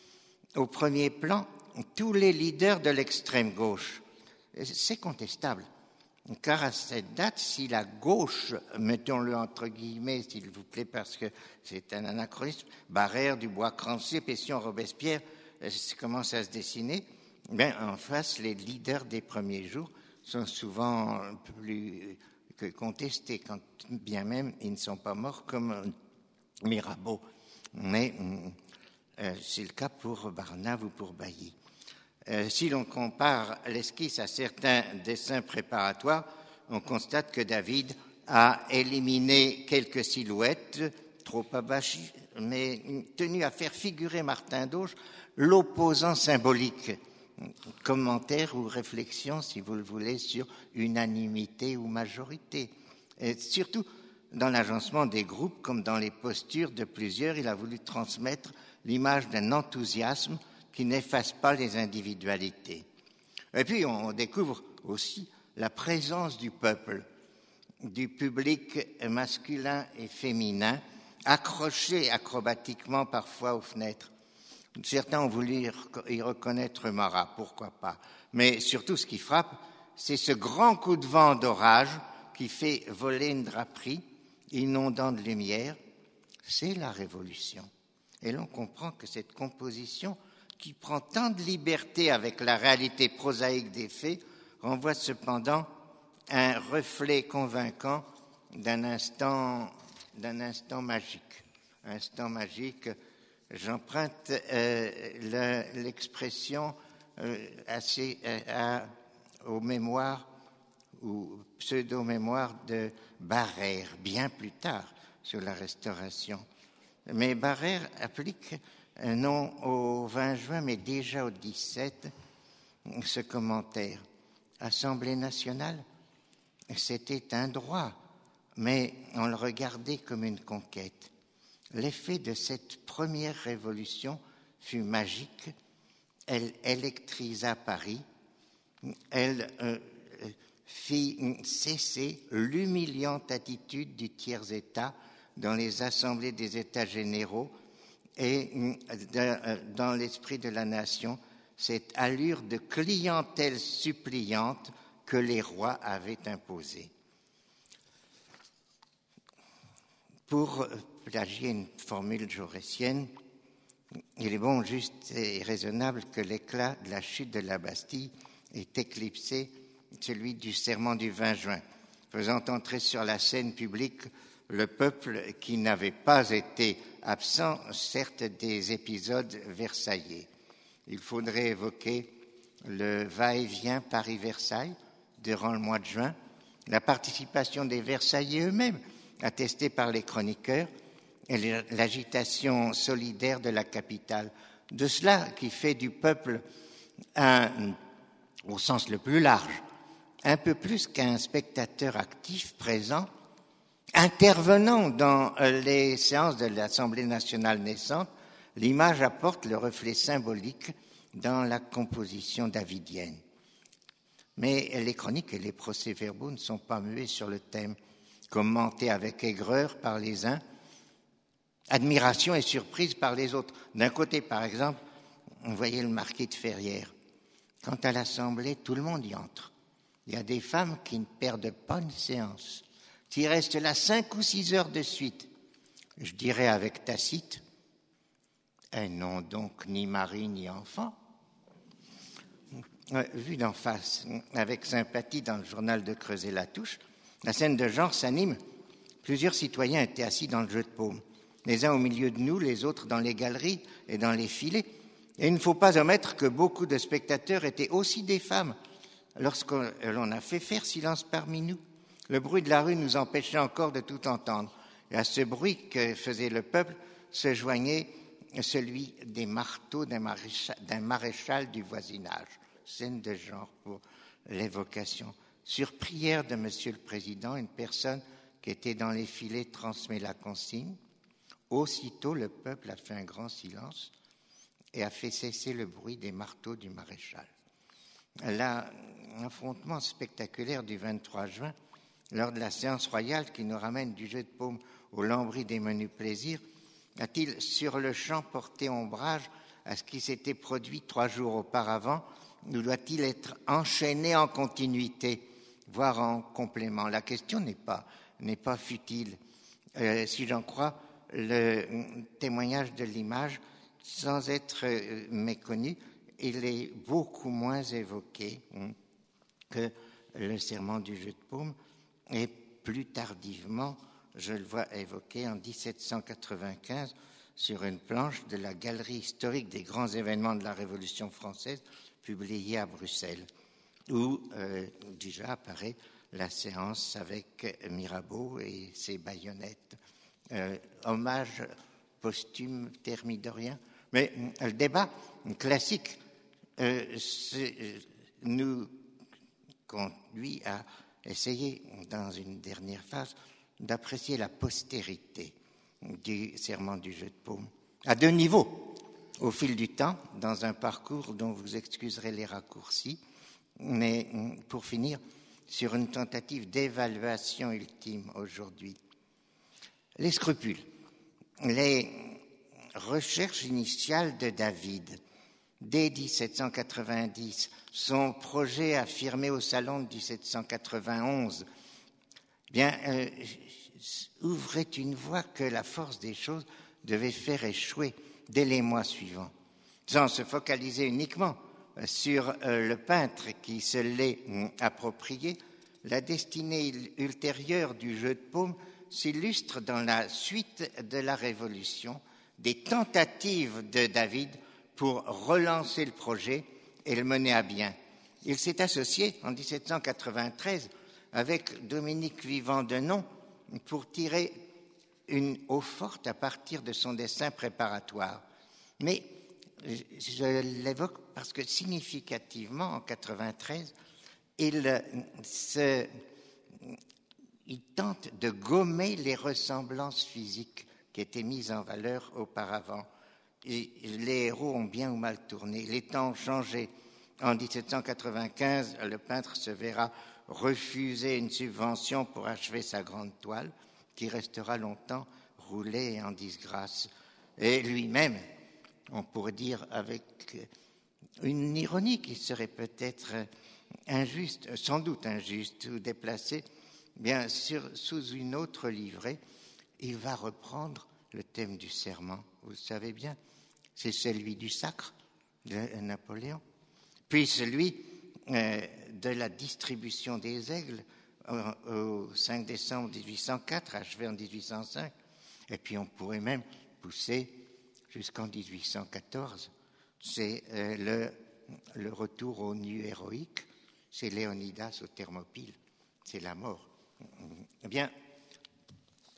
B: au premier plan tous les leaders de l'extrême gauche. C'est contestable. Car à cette date, si la gauche, mettons-le entre guillemets, s'il vous plaît, parce que c'est un anachronisme, Barrère, Dubois-Crancé, Pétion, Robespierre, commence à se dessiner, bien, en face, les leaders des premiers jours sont souvent plus que contestés, quand bien même ils ne sont pas morts comme Mirabeau. Mais euh, c'est le cas pour Barnave ou pour Bailly. Euh, si l'on compare l'esquisse à certains dessins préparatoires, on constate que David a éliminé quelques silhouettes, trop abachies, mais tenu à faire figurer Martin d'Auch, l'opposant symbolique. Commentaire ou réflexion, si vous le voulez, sur unanimité ou majorité. Et surtout, dans l'agencement des groupes, comme dans les postures de plusieurs, il a voulu transmettre l'image d'un enthousiasme qui n'efface pas les individualités. Et puis, on découvre aussi la présence du peuple, du public masculin et féminin, accroché acrobatiquement parfois aux fenêtres. Certains ont voulu y reconnaître Marat, pourquoi pas. Mais surtout, ce qui frappe, c'est ce grand coup de vent d'orage qui fait voler une draperie, inondant de lumière. C'est la Révolution. Et l'on comprend que cette composition, qui prend tant de liberté avec la réalité prosaïque des faits, renvoie cependant un reflet convaincant d'un instant, d'un instant magique. Instant magique, j'emprunte euh, le, l'expression euh, assez, euh, à, aux mémoires ou pseudo-mémoires de Barrère, bien plus tard sur la Restauration. Mais Barrère applique non au vingt juin, mais déjà au dix-sept, ce commentaire. Assemblée nationale, c'était un droit, mais on le regardait comme une conquête. L'effet de cette première révolution fut magique. Elle électrisa Paris. Elle euh, fit cesser l'humiliante attitude du tiers-État dans les assemblées des États généraux et dans l'esprit de la nation, cette allure de clientèle suppliante que les rois avaient imposée. Pour plagier une formule jaurétienne, il est bon, juste et raisonnable que l'éclat de la chute de la Bastille ait éclipsé celui du serment du vingt juin, faisant entrer sur la scène publique le peuple qui n'avait pas été absent, certes, des épisodes versaillais. Il faudrait évoquer le va-et-vient Paris-Versailles durant le mois de juin, la participation des Versaillais eux-mêmes attestée par les chroniqueurs, et l'agitation solidaire de la capitale. De cela qui fait du peuple, un, au sens le plus large, un peu plus qu'un spectateur actif présent, intervenant dans les séances de l'Assemblée nationale naissante. L'image apporte le reflet symbolique dans la composition davidienne. Mais les chroniques et les procès-verbaux ne sont pas muets sur le thème, commentés avec aigreur par les uns, admiration et surprise par les autres. D'un côté, par exemple, vous voyez le marquis de Ferrières. Quant à l'Assemblée, tout le monde y entre. Il y a des femmes qui ne perdent pas une séance, qui restent là cinq ou six heures de suite. Je dirais avec Tacite, elles n'ont donc ni mari ni enfant. Vu d'en face, avec sympathie dans le journal de Creuset-Latouche, la scène de genre s'anime. Plusieurs citoyens étaient assis dans le jeu de paume, les uns au milieu de nous, les autres dans les galeries et dans les filets. Et il ne faut pas omettre que beaucoup de spectateurs étaient aussi des femmes. Lorsqu'on a fait faire silence parmi nous, le bruit de la rue nous empêchait encore de tout entendre. Et à ce bruit que faisait le peuple se joignait celui des marteaux d'un maréchal, d'un maréchal du voisinage. Scène de genre pour l'évocation. Sur prière de Monsieur le Président, une personne qui était dans les filets transmet la consigne. Aussitôt, le peuple a fait un grand silence et a fait cesser le bruit des marteaux du maréchal. L'affrontement spectaculaire du vingt-trois juin, lors de la séance royale qui nous ramène du jeu de paume au lambris des menus plaisirs, a-t-il sur le champ porté ombrage à ce qui s'était produit trois jours auparavant, ou doit-il être enchaîné en continuité, voire en complément? La question n'est pas, n'est pas futile. Euh, si j'en crois le témoignage de l'image, sans être euh, méconnu, il est beaucoup moins évoqué hein, que le serment du jeu de paume, et plus tardivement, je le vois évoqué en dix-sept cent quatre-vingt-quinze sur une planche de la Galerie historique des grands événements de la Révolution française, publiée à Bruxelles, où euh, déjà apparaît la séance avec Mirabeau et ses baïonnettes. Euh, hommage posthume thermidorien. Mais le débat classique euh, nous conduit à essayer, dans une dernière phase, d'apprécier la postérité du serment du jeu de paume, à deux niveaux. Au fil du temps, dans un parcours dont vous excuserez les raccourcis, mais pour finir, sur une tentative d'évaluation ultime aujourd'hui. Les scrupules, les recherches initiales de David, dès dix-sept cent quatre-vingt-dix, son projet affirmé au salon de dix-sept cent quatre-vingt-onze, bien, euh, ouvrait une voie que la force des choses devait faire échouer dès les mois suivants, sans se focaliser uniquement sur euh, le peintre qui se l'est euh, approprié. La destinée ultérieure du jeu de paume s'illustre dans la suite de la Révolution, des tentatives de David pour relancer le projet et le mener à bien. Il s'est associé en dix-sept cent quatre-vingt-treize avec Dominique Vivant-Denon pour tirer une eau forte à partir de son dessin préparatoire. Mais je l'évoque parce que significativement, en quatre-vingt-treize, il, se, il tente de gommer les ressemblances physiques qui étaient mises en valeur auparavant. Et les héros ont bien ou mal tourné. Les temps ont changé. En dix-sept cent quatre-vingt-quinze, le peintre se verra refuser une subvention pour achever sa grande toile, qui restera longtemps roulée en disgrâce. Et lui-même, on pourrait dire avec une ironie qui serait peut-être injuste, sans doute injuste ou déplacée, bien sûr, sous une autre livrée, il va reprendre le thème du serment. Vous le savez bien, c'est celui du sacre de Napoléon, puis celui euh, de la distribution des aigles au, au cinq décembre dix-huit cent quatre, achevé en dix-huit cent cinq, et puis on pourrait même pousser jusqu'en dix-huit cent quatorze. C'est euh, le, le retour au nu héroïque, c'est Léonidas aux Thermopyles, c'est la mort. Eh bien,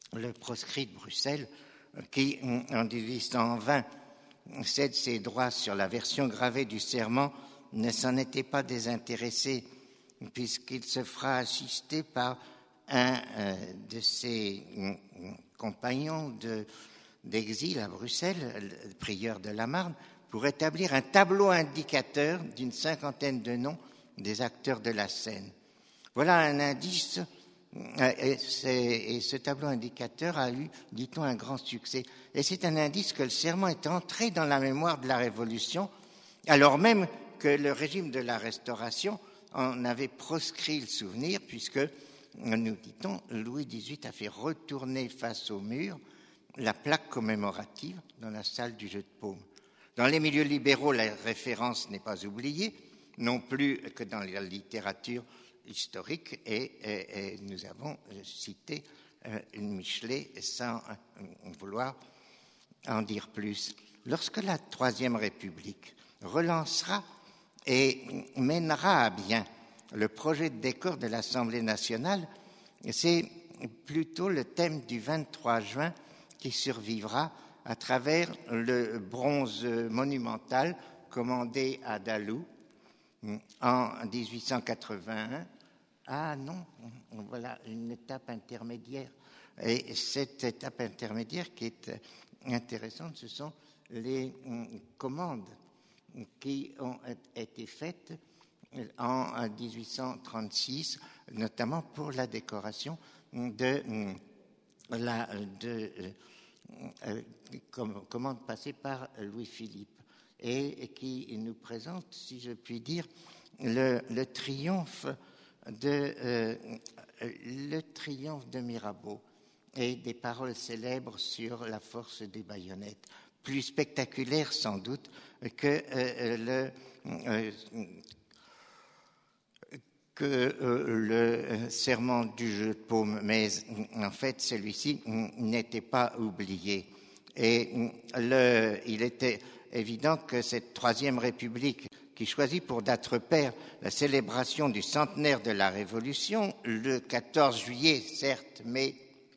B: le proscrit de Bruxelles, qui, en dix-huit cent vingt, cède ses droits sur la version gravée du serment, ne s'en était pas désintéressé, puisqu'il se fera assister par un euh, de ses euh, compagnons de, d'exil à Bruxelles, le prieur de la Marne, pour établir un tableau indicateur d'une cinquantaine de noms des acteurs de la scène. Voilà un indice, et, et ce tableau indicateur a eu, dit-on, un grand succès. Et c'est un indice que le serment est entré dans la mémoire de la Révolution, alors même que le régime de la Restauration en avait proscrit le souvenir, puisque, nous dit-on, Louis dix-huit a fait retourner face au mur la plaque commémorative dans la salle du jeu de paume. Dans les milieux libéraux, la référence n'est pas oubliée, non plus que dans la littérature historique, et, et, et nous avons cité euh, Michelet sans euh, vouloir en dire plus. Lorsque la Troisième République relancera et mènera à bien le projet de décor de l'Assemblée nationale, c'est plutôt le thème du vingt-trois juin qui survivra à travers le bronze monumental commandé à Dalou en dix-huit cent quatre-vingt-un. Ah non, voilà une étape intermédiaire. Et cette étape intermédiaire qui est intéressante, ce sont les commandes qui ont été faites en dix-huit cent trente-six, notamment pour la décoration de la de, euh, commande passée par Louis-Philippe et, et qui nous présente, si je puis dire, le, le triomphe de euh, le triomphe de Mirabeau et des paroles célèbres sur la force des baïonnettes, plus spectaculaire sans doute que euh, le euh, que euh, le serment du jeu de paume, mais en fait celui-ci n'était pas oublié. Et le, il était évident que cette Troisième République, qui choisit pour date repère la célébration du centenaire de la Révolution, le quatorze juillet, certes, mais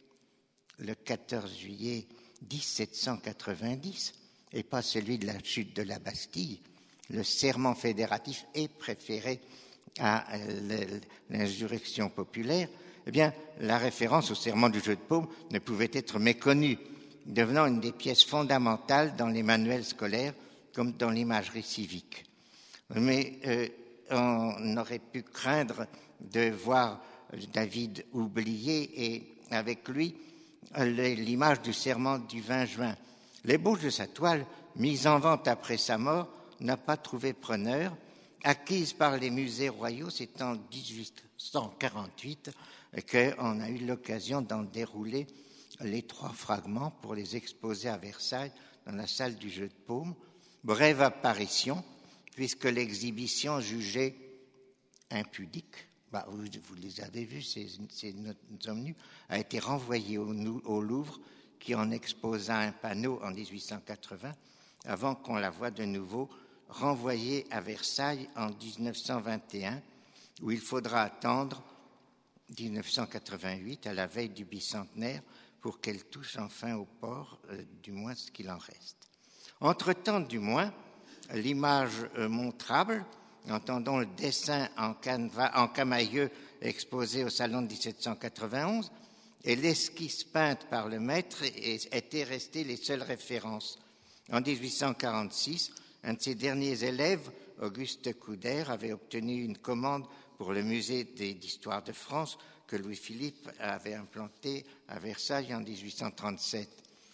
B: le quatorze juillet dix-sept cent quatre-vingt-dix, et pas celui de la chute de la Bastille, le serment fédératif est préféré à l'insurrection populaire, eh bien, la référence au serment du jeu de paume ne pouvait être méconnue, devenant une des pièces fondamentales dans les manuels scolaires comme dans l'imagerie civique. Mais euh, on aurait pu craindre de voir David oublié et avec lui l'image du serment du vingt juin. L'ébauche de sa toile, mise en vente après sa mort, n'a pas trouvé preneur. Acquise par les musées royaux, c'est en dix-huit cent quarante-huit qu'on a eu l'occasion d'en dérouler les trois fragments pour les exposer à Versailles dans la salle du jeu de paume. Brève apparition, puisque l'exhibition jugée impudique, bah, vous, vous les avez vus, ces, ces hommes nus, a été renvoyée au, au Louvre, qui en exposa un panneau en dix-huit cent quatre-vingts, avant qu'on la voie de nouveau renvoyée à Versailles en dix-neuf cent vingt et un, où il faudra attendre dix-neuf cent quatre-vingt-huit, à la veille du bicentenaire, pour qu'elle touche enfin au port, euh, du moins ce qu'il en reste. Entre-temps, du moins, l'image euh, montrable, entendons le dessin en, canevas, en camailleux exposé au salon de dix-sept cent quatre-vingt-onze, et l'esquisse peinte par le maître étaient restées les seules références. En dix-huit cent quarante-six, un de ses derniers élèves, Auguste Couder, avait obtenu une commande pour le musée d'histoire de France que Louis-Philippe avait implanté à Versailles en dix-huit cent trente-sept.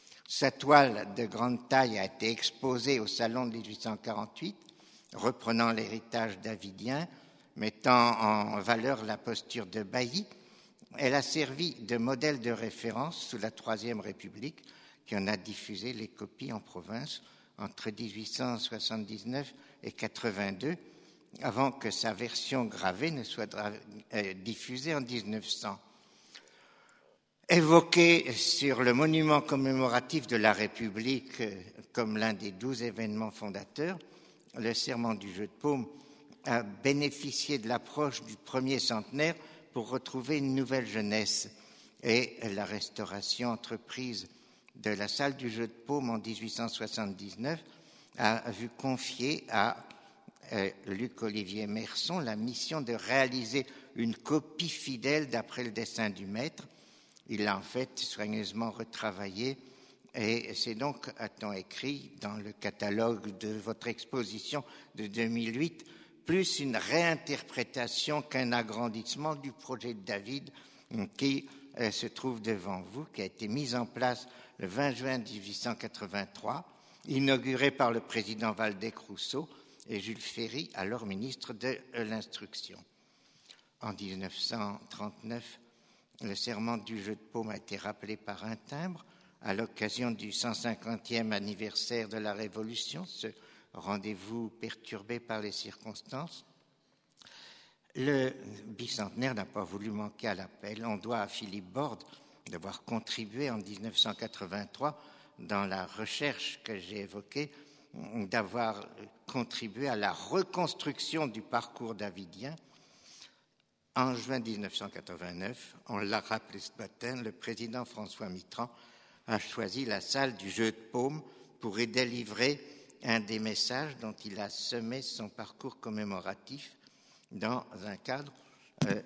B: Sa toile de grande taille a été exposée au salon de dix-huit cent quarante-huit, reprenant l'héritage davidien, mettant en valeur la posture de Bailly. Elle a servi de modèle de référence sous la Troisième République, qui en a diffusé les copies en province entre dix-huit cent soixante-dix-neuf et quatre-vingt-deux, avant que sa version gravée ne soit euh, diffusée en dix-neuf cents. Évoqué sur le monument commémoratif de la République euh, comme l'un des douze événements fondateurs, le serment du jeu de paume a bénéficié de l'approche du premier centenaire pour retrouver une nouvelle jeunesse. et la restauration entreprise de la salle du jeu de paume en dix-huit cent soixante-dix-neuf a vu confier à euh, Luc-Olivier Merson la mission de réaliser une copie fidèle d'après le dessin du maître. Il l'a en fait soigneusement retravaillé et c'est donc, a-t-on écrit dans le catalogue de votre exposition de deux mille huit, plus une réinterprétation qu'un agrandissement du projet de David qui euh, se trouve devant vous, qui a été mis en place le vingt juin dix-huit cent quatre-vingt-trois, inauguré par le président Waldeck-Rousseau et Jules Ferry, alors ministre de l'Instruction. En dix-neuf cent trente-neuf, le serment du jeu de paume a été rappelé par un timbre à l'occasion du cent cinquantième anniversaire de la Révolution, ce rendez-vous perturbé par les circonstances. Le bicentenaire n'a pas voulu manquer à l'appel. On doit à Philippe Borde d'avoir contribué en dix-neuf cent quatre-vingt-trois, dans la recherche que j'ai évoquée, d'avoir contribué à la reconstruction du parcours davidien. En juin dix-neuf cent quatre-vingt-neuf, on l'a rappelé ce matin, le président François Mitterrand a choisi la salle du jeu de paume pour y délivrer un des messages dont il a semé son parcours commémoratif dans un cadre. Euh,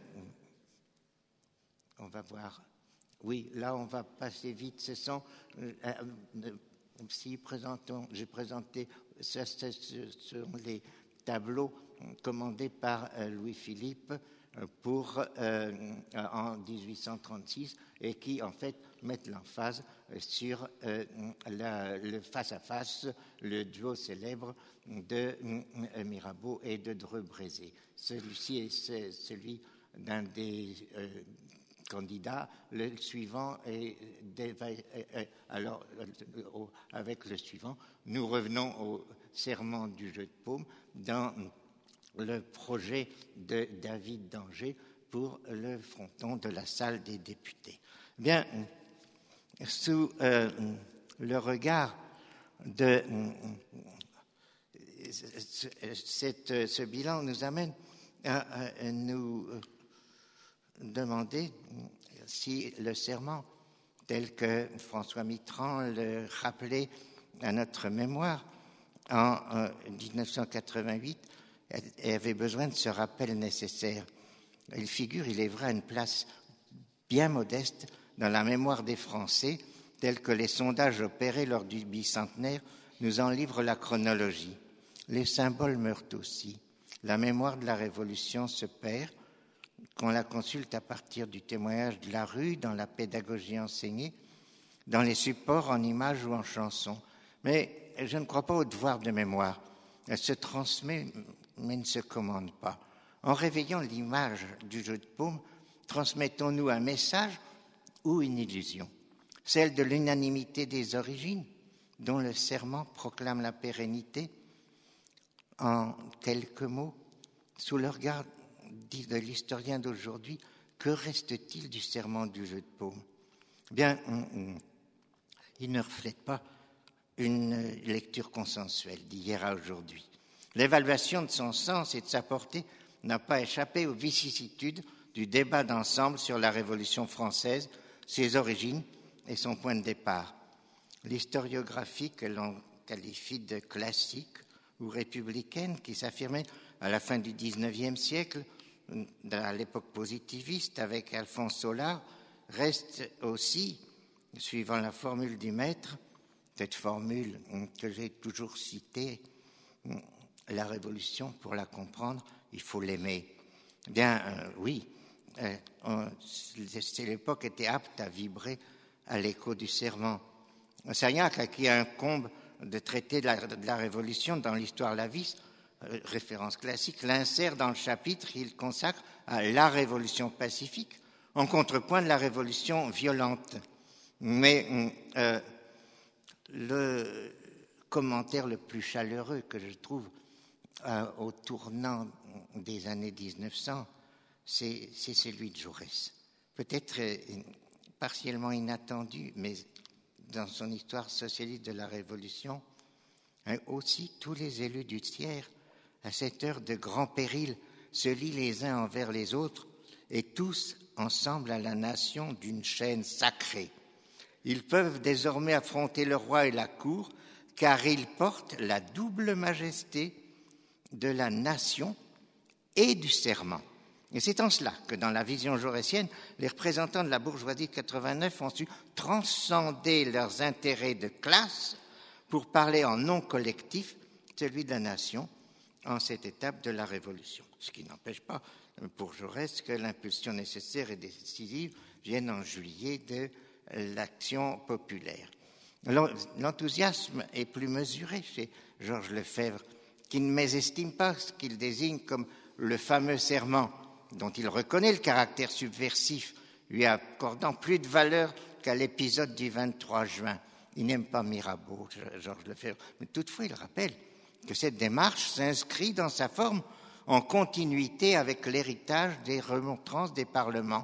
B: on va voir. Oui, là, on va passer vite. Ce sont, euh, euh, si présentons, j'ai présenté, ce, ce, ce sont les tableaux commandés par euh, Louis-Philippe pour euh, en dix-huit cent trente-six et qui en fait mettent l'emphase sur euh, la, le face-à-face, le duo célèbre de euh, Mirabeau et de Dreux-Brézé. Celui-ci est celui d'un des euh, candidats. Le suivant est alors avec le suivant, nous revenons au serment du jeu de paume dans le projet de David d'Angers pour le fronton de la salle des députés. Bien, sous euh, le regard de euh, cette, ce bilan nous amène à, à nous demander si le serment, tel que François Mitterrand le rappelait à notre mémoire en euh, dix-neuf cent quatre-vingt-huit, et avait besoin de ce rappel nécessaire. Il figure, il est vrai, à une place bien modeste dans la mémoire des Français, tels que les sondages opérés lors du bicentenaire nous en livrent la chronologie. Les symboles meurent aussi. La mémoire de la Révolution se perd, qu'on la consulte à partir du témoignage de la rue, dans la pédagogie enseignée, dans les supports en images ou en chansons. Mais je ne crois pas au devoir de mémoire. Elle se transmet, mais ne se commande pas. En réveillant l'image du jeu de paume, transmettons-nous un message ou une illusion, celle de l'unanimité des origines, dont le serment proclame la pérennité. En quelques mots, sous le regard de l'historien d'aujourd'hui, que reste-t-il du serment du jeu de paume ? Bien, il ne reflète pas une lecture consensuelle d'hier à aujourd'hui. L'évaluation de son sens et de sa portée n'a pas échappé aux vicissitudes du débat d'ensemble sur la Révolution française, ses origines et son point de départ. L'historiographie que l'on qualifie de classique ou républicaine, qui s'affirmait à la fin du dix-neuvième siècle, à l'époque positiviste avec Alphonse Sollard, reste aussi, suivant la formule du maître, cette formule que j'ai toujours citée, la Révolution, pour la comprendre, il faut l'aimer. Bien, euh, oui, euh, on, c'est l'époque était apte à vibrer à l'écho du serment. Sagnac, à qui incombe de traiter de la, de la Révolution dans l'histoire Lavis, euh, référence classique, l'insère dans le chapitre qu'il consacre à la Révolution pacifique, en contrepoint de la Révolution violente. Mais euh, le commentaire le plus chaleureux que je trouve euh, au tournant des années dix-neuf cents, c'est, c'est celui de Jaurès. Peut-être euh, partiellement inattendu, mais dans son histoire socialiste de la Révolution, hein, aussi tous les élus du tiers, à cette heure de grand péril, se lient les uns envers les autres et tous ensemble à la nation d'une chaîne sacrée. Ils peuvent désormais affronter le roi et la cour, car ils portent la double majesté de la nation et du serment. Et c'est en cela que, dans la vision jaurétienne, les représentants de la bourgeoisie de quatre-vingt-neuf ont su transcender leurs intérêts de classe pour parler en nom collectif, celui de la nation, en cette étape de la Révolution. Ce qui n'empêche pas, pour Jaurès, que l'impulsion nécessaire et décisive vienne en juillet de l'action populaire. L'enthousiasme est plus mesuré chez Georges Lefebvre, qui ne mésestime pas ce qu'il désigne comme le fameux serment, dont il reconnaît le caractère subversif, lui accordant plus de valeur qu'à l'épisode du vingt-trois juin. Il n'aime pas Mirabeau, Georges Lefebvre, mais toutefois il rappelle que cette démarche s'inscrit dans sa forme en continuité avec l'héritage des remontrances des parlements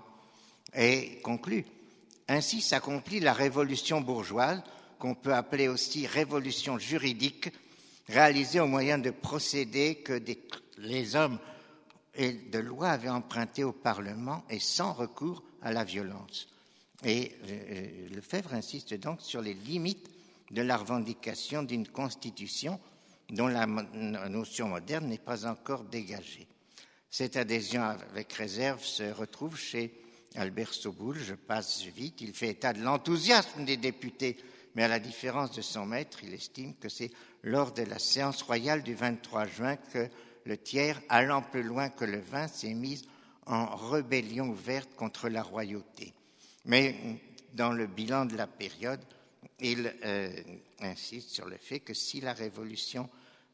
B: et conclut « Ainsi s'accomplit la révolution bourgeoise, qu'on peut appeler aussi révolution juridique, réalisée au moyen de procédés que des, les hommes et de loi avaient empruntés au Parlement et sans recours à la violence. » Et euh, Lefebvre insiste donc sur les limites de la revendication d'une constitution dont la notion moderne n'est pas encore dégagée. Cette adhésion avec réserve se retrouve chez Albert Soboul. Je passe vite. Il fait état de l'enthousiasme des députés, mais à la différence de son maître, il estime que c'est lors de la séance royale du vingt-trois juin que le tiers, allant plus loin que le vin, s'est mis en rébellion ouverte contre la royauté. Mais dans le bilan de la période, il euh, insiste sur le fait que si la révolution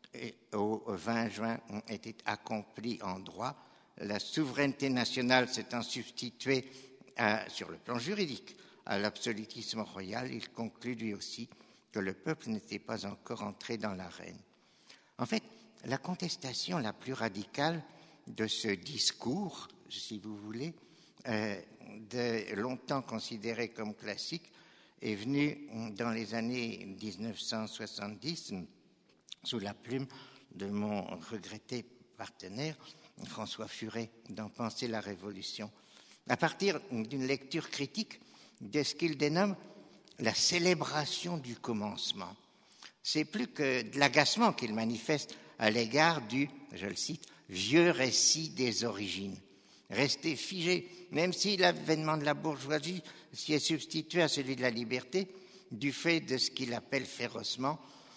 B: au vingt juin était accomplie en droit, la souveraineté nationale s'étant substituée à, sur le plan juridique à l'absolutisme royal, il conclut lui aussi que le peuple n'était pas encore entré dans l'arène. En fait, la contestation la plus radicale de ce discours, si vous voulez, euh, de longtemps considéré comme classique, est venue dans les années dix-neuf cent soixante-dix, sous la plume de mon regretté partenaire, François Furet, dans Penser la Révolution, à partir d'une lecture critique de ce qu'il dénomme la célébration du commencement. C'est plus que de l'agacement qu'il manifeste à l'égard du, je le cite, vieux récit des origines, resté figé, même si l'avènement de la bourgeoisie s'y est substitué à celui de la liberté, du fait de ce qu'il appelle férocement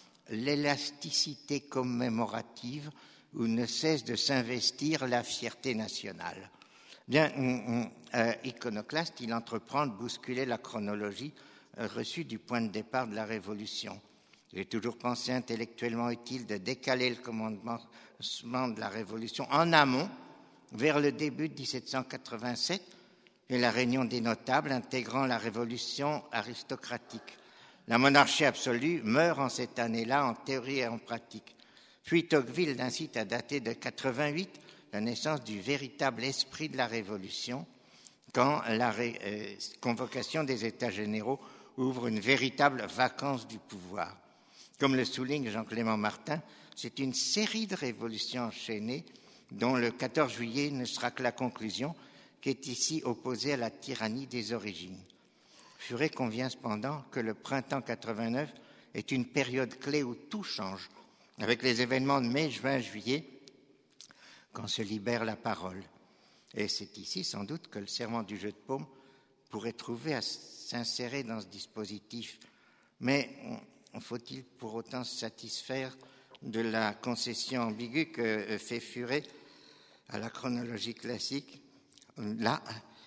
B: l'élasticité commémorative où ne cesse de s'investir la fierté nationale. Bien, euh, iconoclaste, il entreprend de bousculer la chronologie euh, reçue du point de départ de la Révolution. J'ai toujours pensé intellectuellement utile de décaler le commandement de la Révolution en amont, vers le début de dix-sept cent quatre-vingt-sept et la réunion des notables intégrant la Révolution aristocratique. La monarchie absolue meurt en cette année-là, en théorie et en pratique. Puis Tocqueville incite à dater de quatre-vingt-huit la naissance du véritable esprit de la Révolution, quand la ré, euh, convocation des États généraux ouvre une véritable vacance du pouvoir. Comme le souligne Jean-Clément Martin, c'est une série de révolutions enchaînées dont le quatorze juillet ne sera que la conclusion, qui est ici opposée à la tyrannie des origines. Furet convient cependant que le printemps quatre-vingt-neuf est une période clé où tout change, avec les événements de mai, juin, juillet, quand se libère la parole. Et c'est ici sans doute que le serment du jeu de paume pourrait trouver à s'insérer dans ce dispositif. Mais faut-il pour autant se satisfaire de la concession ambiguë que fait Furet à la chronologie classique? Là,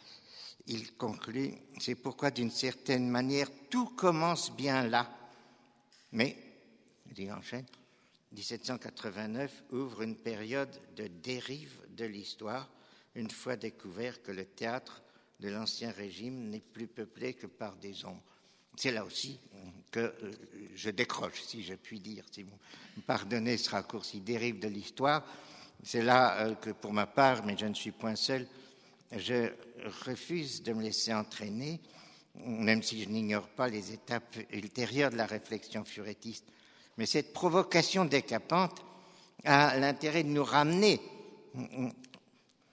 B: il conclut, c'est pourquoi d'une certaine manière tout commence bien là. Mais, il enchaîne, dix-sept cent quatre-vingt-neuf ouvre une période de dérive de l'histoire, une fois découvert que le théâtre de l'Ancien Régime n'est plus peuplé que par des ombres. C'est là aussi que je décroche, si je puis dire, si vous me pardonnez ce raccourci, dérive de l'histoire. C'est là que, pour ma part, mais je ne suis point seul, je refuse de me laisser entraîner, même si je n'ignore pas les étapes ultérieures de la réflexion furettiste. Mais cette provocation décapante a l'intérêt de nous ramener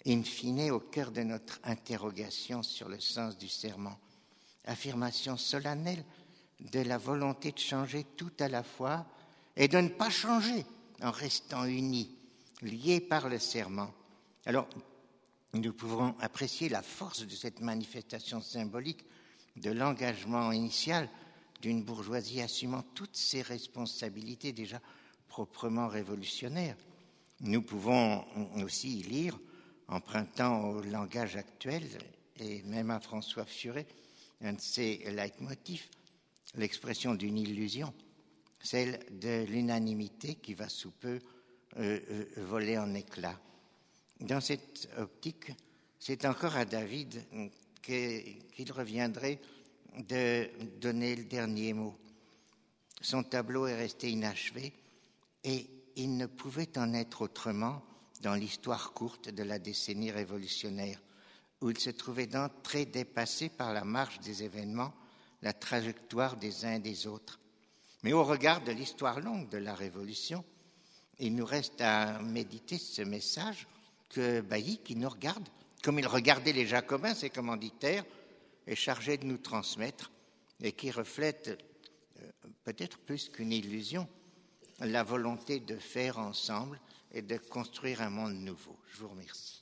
B: in fine, au cœur de notre interrogation sur le sens du serment. Affirmation solennelle de la volonté de changer tout à la fois et de ne pas changer en restant unis, liés par le serment. Alors, nous pouvons apprécier la force de cette manifestation symbolique de l'engagement initial d'une bourgeoisie assumant toutes ses responsabilités déjà proprement révolutionnaires. Nous pouvons aussi y lire, empruntant au langage actuel et même à François Furet, un de ses leitmotifs, l'expression d'une illusion, celle de l'unanimité qui va sous peu euh, euh, voler en éclats. Dans cette optique, c'est encore à David que, qu'il reviendrait de donner le dernier mot. Son tableau est resté inachevé et il ne pouvait en être autrement dans l'histoire courte de la décennie révolutionnaire, où il se trouvait d'entrée dépassé par la marche des événements, la trajectoire des uns et des autres. Mais au regard de l'histoire longue de la Révolution, il nous reste à méditer ce message que Bailly, qui nous regarde, comme il regardait les Jacobins, ses commanditaires, est chargé de nous transmettre et qui reflète, euh, peut-être plus qu'une illusion, la volonté de faire ensemble et de construire un monde nouveau. Je vous remercie.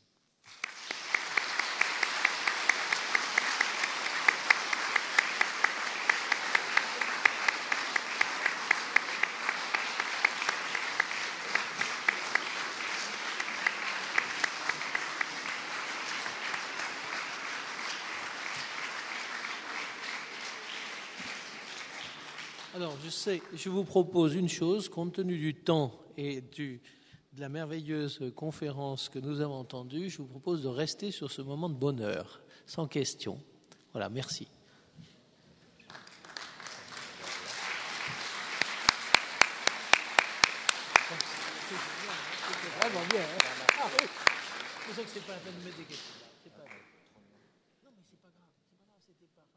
A: Alors, je sais, je vous propose une chose, compte tenu du temps et du, de la merveilleuse conférence que nous avons entendue, je vous propose de rester sur ce moment de bonheur, sans question. Voilà, merci. C'était vraiment bien, hein? Ah oui, c'est pour ça que c'est pas la peine de mettre des questions.